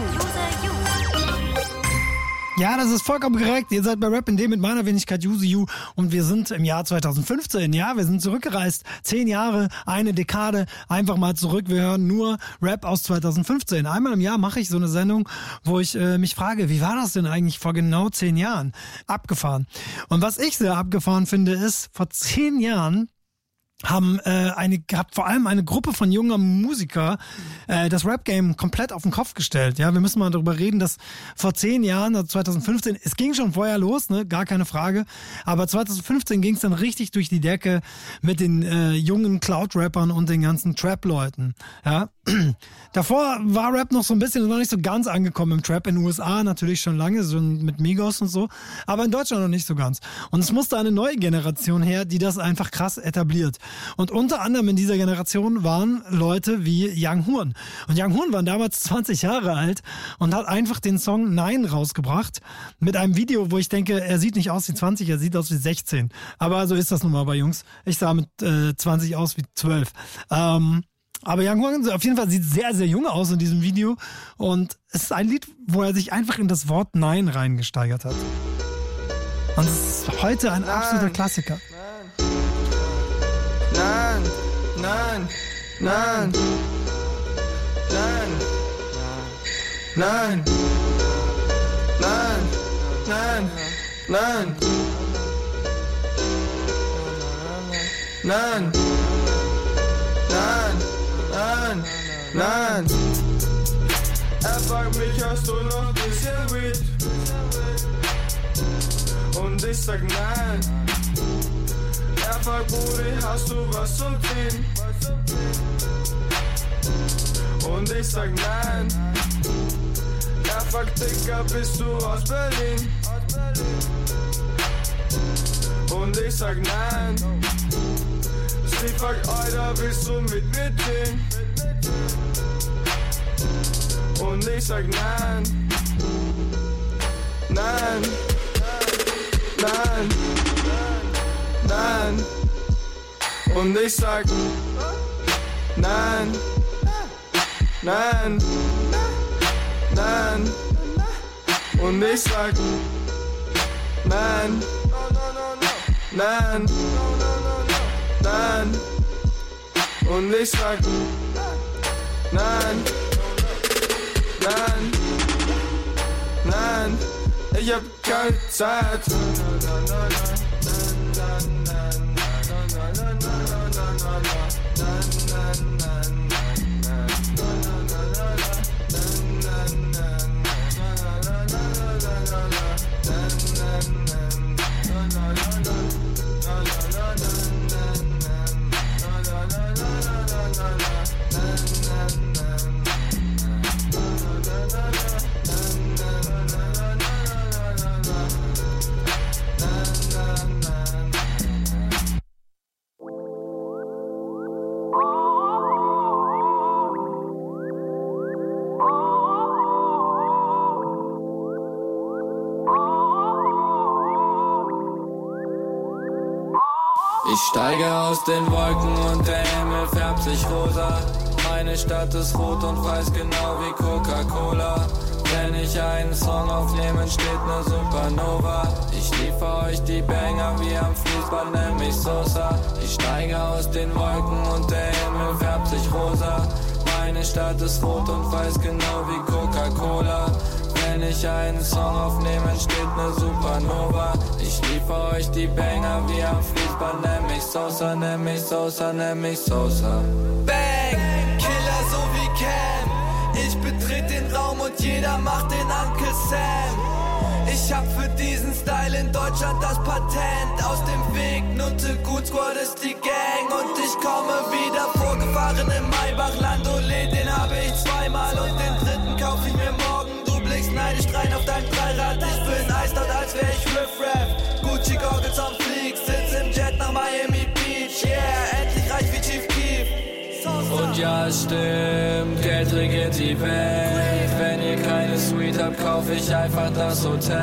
Ja, das ist vollkommen korrekt. Ihr seid bei Rap in D mit meiner Wenigkeit Use You und wir sind im Jahr 2015. Ja, wir sind zurückgereist. 10 Jahre, eine Dekade, einfach mal zurück. Wir hören nur Rap aus 2015. Einmal im Jahr mache ich so eine Sendung, wo ich mich frage, wie war das denn eigentlich vor genau 10 Jahren? Abgefahren. Und was ich sehr abgefahren finde, ist, vor 10 Jahren hat vor allem eine Gruppe von junger Musiker das Rap-Game komplett auf den Kopf gestellt. Ja, wir müssen mal darüber reden, dass vor 10 Jahren, also 2015, es ging schon vorher los, ne, gar keine Frage, aber 2015 ging es dann richtig durch die Decke mit den jungen Cloud-Rappern und den ganzen Trap-Leuten. Ja, davor war Rap noch so ein bisschen, noch nicht so ganz angekommen im Trap. In den USA natürlich schon lange, so mit Migos und so, aber in Deutschland noch nicht so ganz. Und es musste eine neue Generation her, die das einfach krass etabliert. Und unter anderem in dieser Generation waren Leute wie Young Horn. Und Young Horn war damals 20 Jahre alt und hat einfach den Song Nein rausgebracht mit einem Video, wo ich denke, er sieht nicht aus wie 20, er sieht aus wie 16. Aber so ist das nun mal bei Jungs. Ich sah mit 20 aus wie 12. Aber Young Horn auf jeden Fall sieht sehr, sehr jung aus in diesem Video. Und es ist ein Lied, wo er sich einfach in das Wort Nein reingesteigert hat. Und es ist heute ein absoluter Klassiker. Nein, nein, nein, nein, nein, nein, nein, nein, nein, nein, nein. Er fragt mich, hast du noch bisschen Weed? Und ich sag nein. Er fragt, Brudi, hast du was zum Trinken? Und ich sag nein. Er fragt, Dicker, bist du aus Berlin? Und ich sag nein. sie fragt, Alter, willst du mit mir gehen? Und ich sag nein, nein, nein, nein. Und ich sag nein, nein, nein. Und ich sag nein, nein, nein. Und ich sag nein, nein, nein. Ich hab keine Zeit. Ich steige aus den Wolken und der Himmel färbt sich rosa. Meine Stadt ist rot und weiß genau wie Coca-Cola. Wenn ich einen Song aufnehme, entsteht ne Supernova. Ich liefere euch die Banger wie am Fließband, nenn mich Sosa. Ich steige aus den Wolken und der Himmel färbt sich rosa. Meine Stadt ist rot und weiß genau wie Coca-Cola. Wenn ich einen Song aufnehme, entsteht ne Supernova. Ich liefere euch die Banger wie am Fließband, nenn mich Sosa, nenn mich Sosa, nenn mich Sosa. Bang, Killer so wie Cam. Ich betrete den Raum und jeder macht den Uncle Sam. Ich hab für diesen Style in Deutschland das Patent. Aus dem Weg, Nutte, Good Squad ist die Gang. Und ich komme wieder vorgefahren im Maybach Landaulet. Den habe ich zweimal und den dritten kauf ich mir morgen. Du blickst neidisch rein auf dein Dreirad. Ich bin Eisdot, als wär ich Riff-Raff. Gucci Goggles am Flieg, sitz im Jet nach Miami Beach. Yeah, endlich reich wie Chief Keef. Und ja, es stimmt, Geld regiert die Welt. Wenn ihr keine Suite habt, kauf ich einfach das Hotel.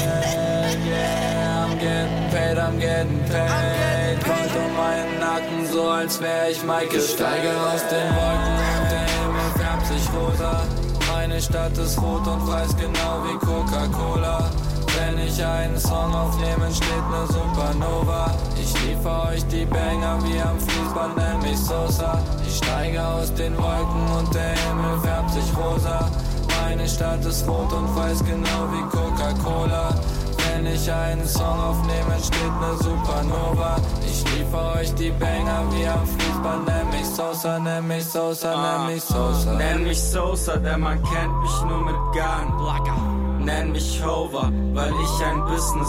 Yeah, I'm getting paid, I'm getting paid. Gold um meinen Nacken, so als wär ich Michael. Ich steige aus den Wolken und der Himmel färbt sich rosa. Meine Stadt ist rot und weiß genau wie Coca-Cola. Wenn ich einen Song aufnehme, entsteht ne Supernova. Ich liefere euch die Banger wie am Fließband, nenn mich Sosa. Ich steige aus den Wolken und der Himmel färbt sich rosa. Meine Stadt ist rot und weiß genau wie Coca-Cola. Wenn ich einen Song aufnehme, entsteht ne Supernova. Ich liefere euch die Banger wie am Fließband, nenn mich Sosa, nenn mich Sosa, nenn mich Sosa. Nenn mich Sosa, denn man kennt mich nur mit Gun. Nenn mich Hover, weil ich ein Business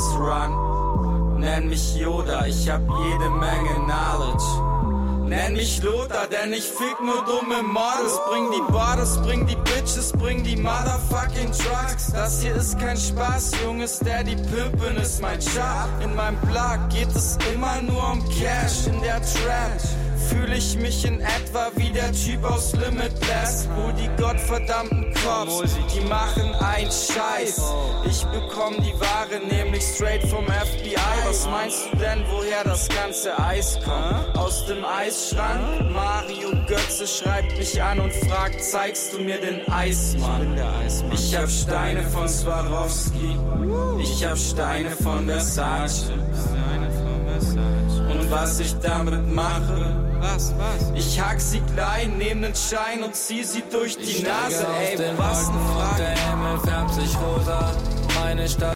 run. Nenn mich Yoda, ich hab jede Menge Knowledge. Nenn mich Lothar, denn ich fick nur dumme Models. Bring die Borders, bring die Bitches, bring die motherfucking Trucks. Das hier ist kein Spaß, Junges, Daddy Pimpin' ist mein Job. In meinem Blog geht es immer nur um Cash in der Trap. Fühle ich mich in etwa wie der Typ aus Limitless. Hol die gottverdammten Cops, die machen einen Scheiß. Ich bekomm die Ware nämlich straight vom FBI. Was meinst du denn, woher das ganze Eis kommt? Aus dem Eisschrank? Mario Götze schreibt mich an und fragt, zeigst du mir den Eismann? Ich hab Steine von Swarovski, ich hab Steine von Versace. Und was ich damit mache, ich hack sie klein, nehm nen Schein und zieh sie durch die Nase, ey, was und der Himmel färbt sich rosa. Meine Stadt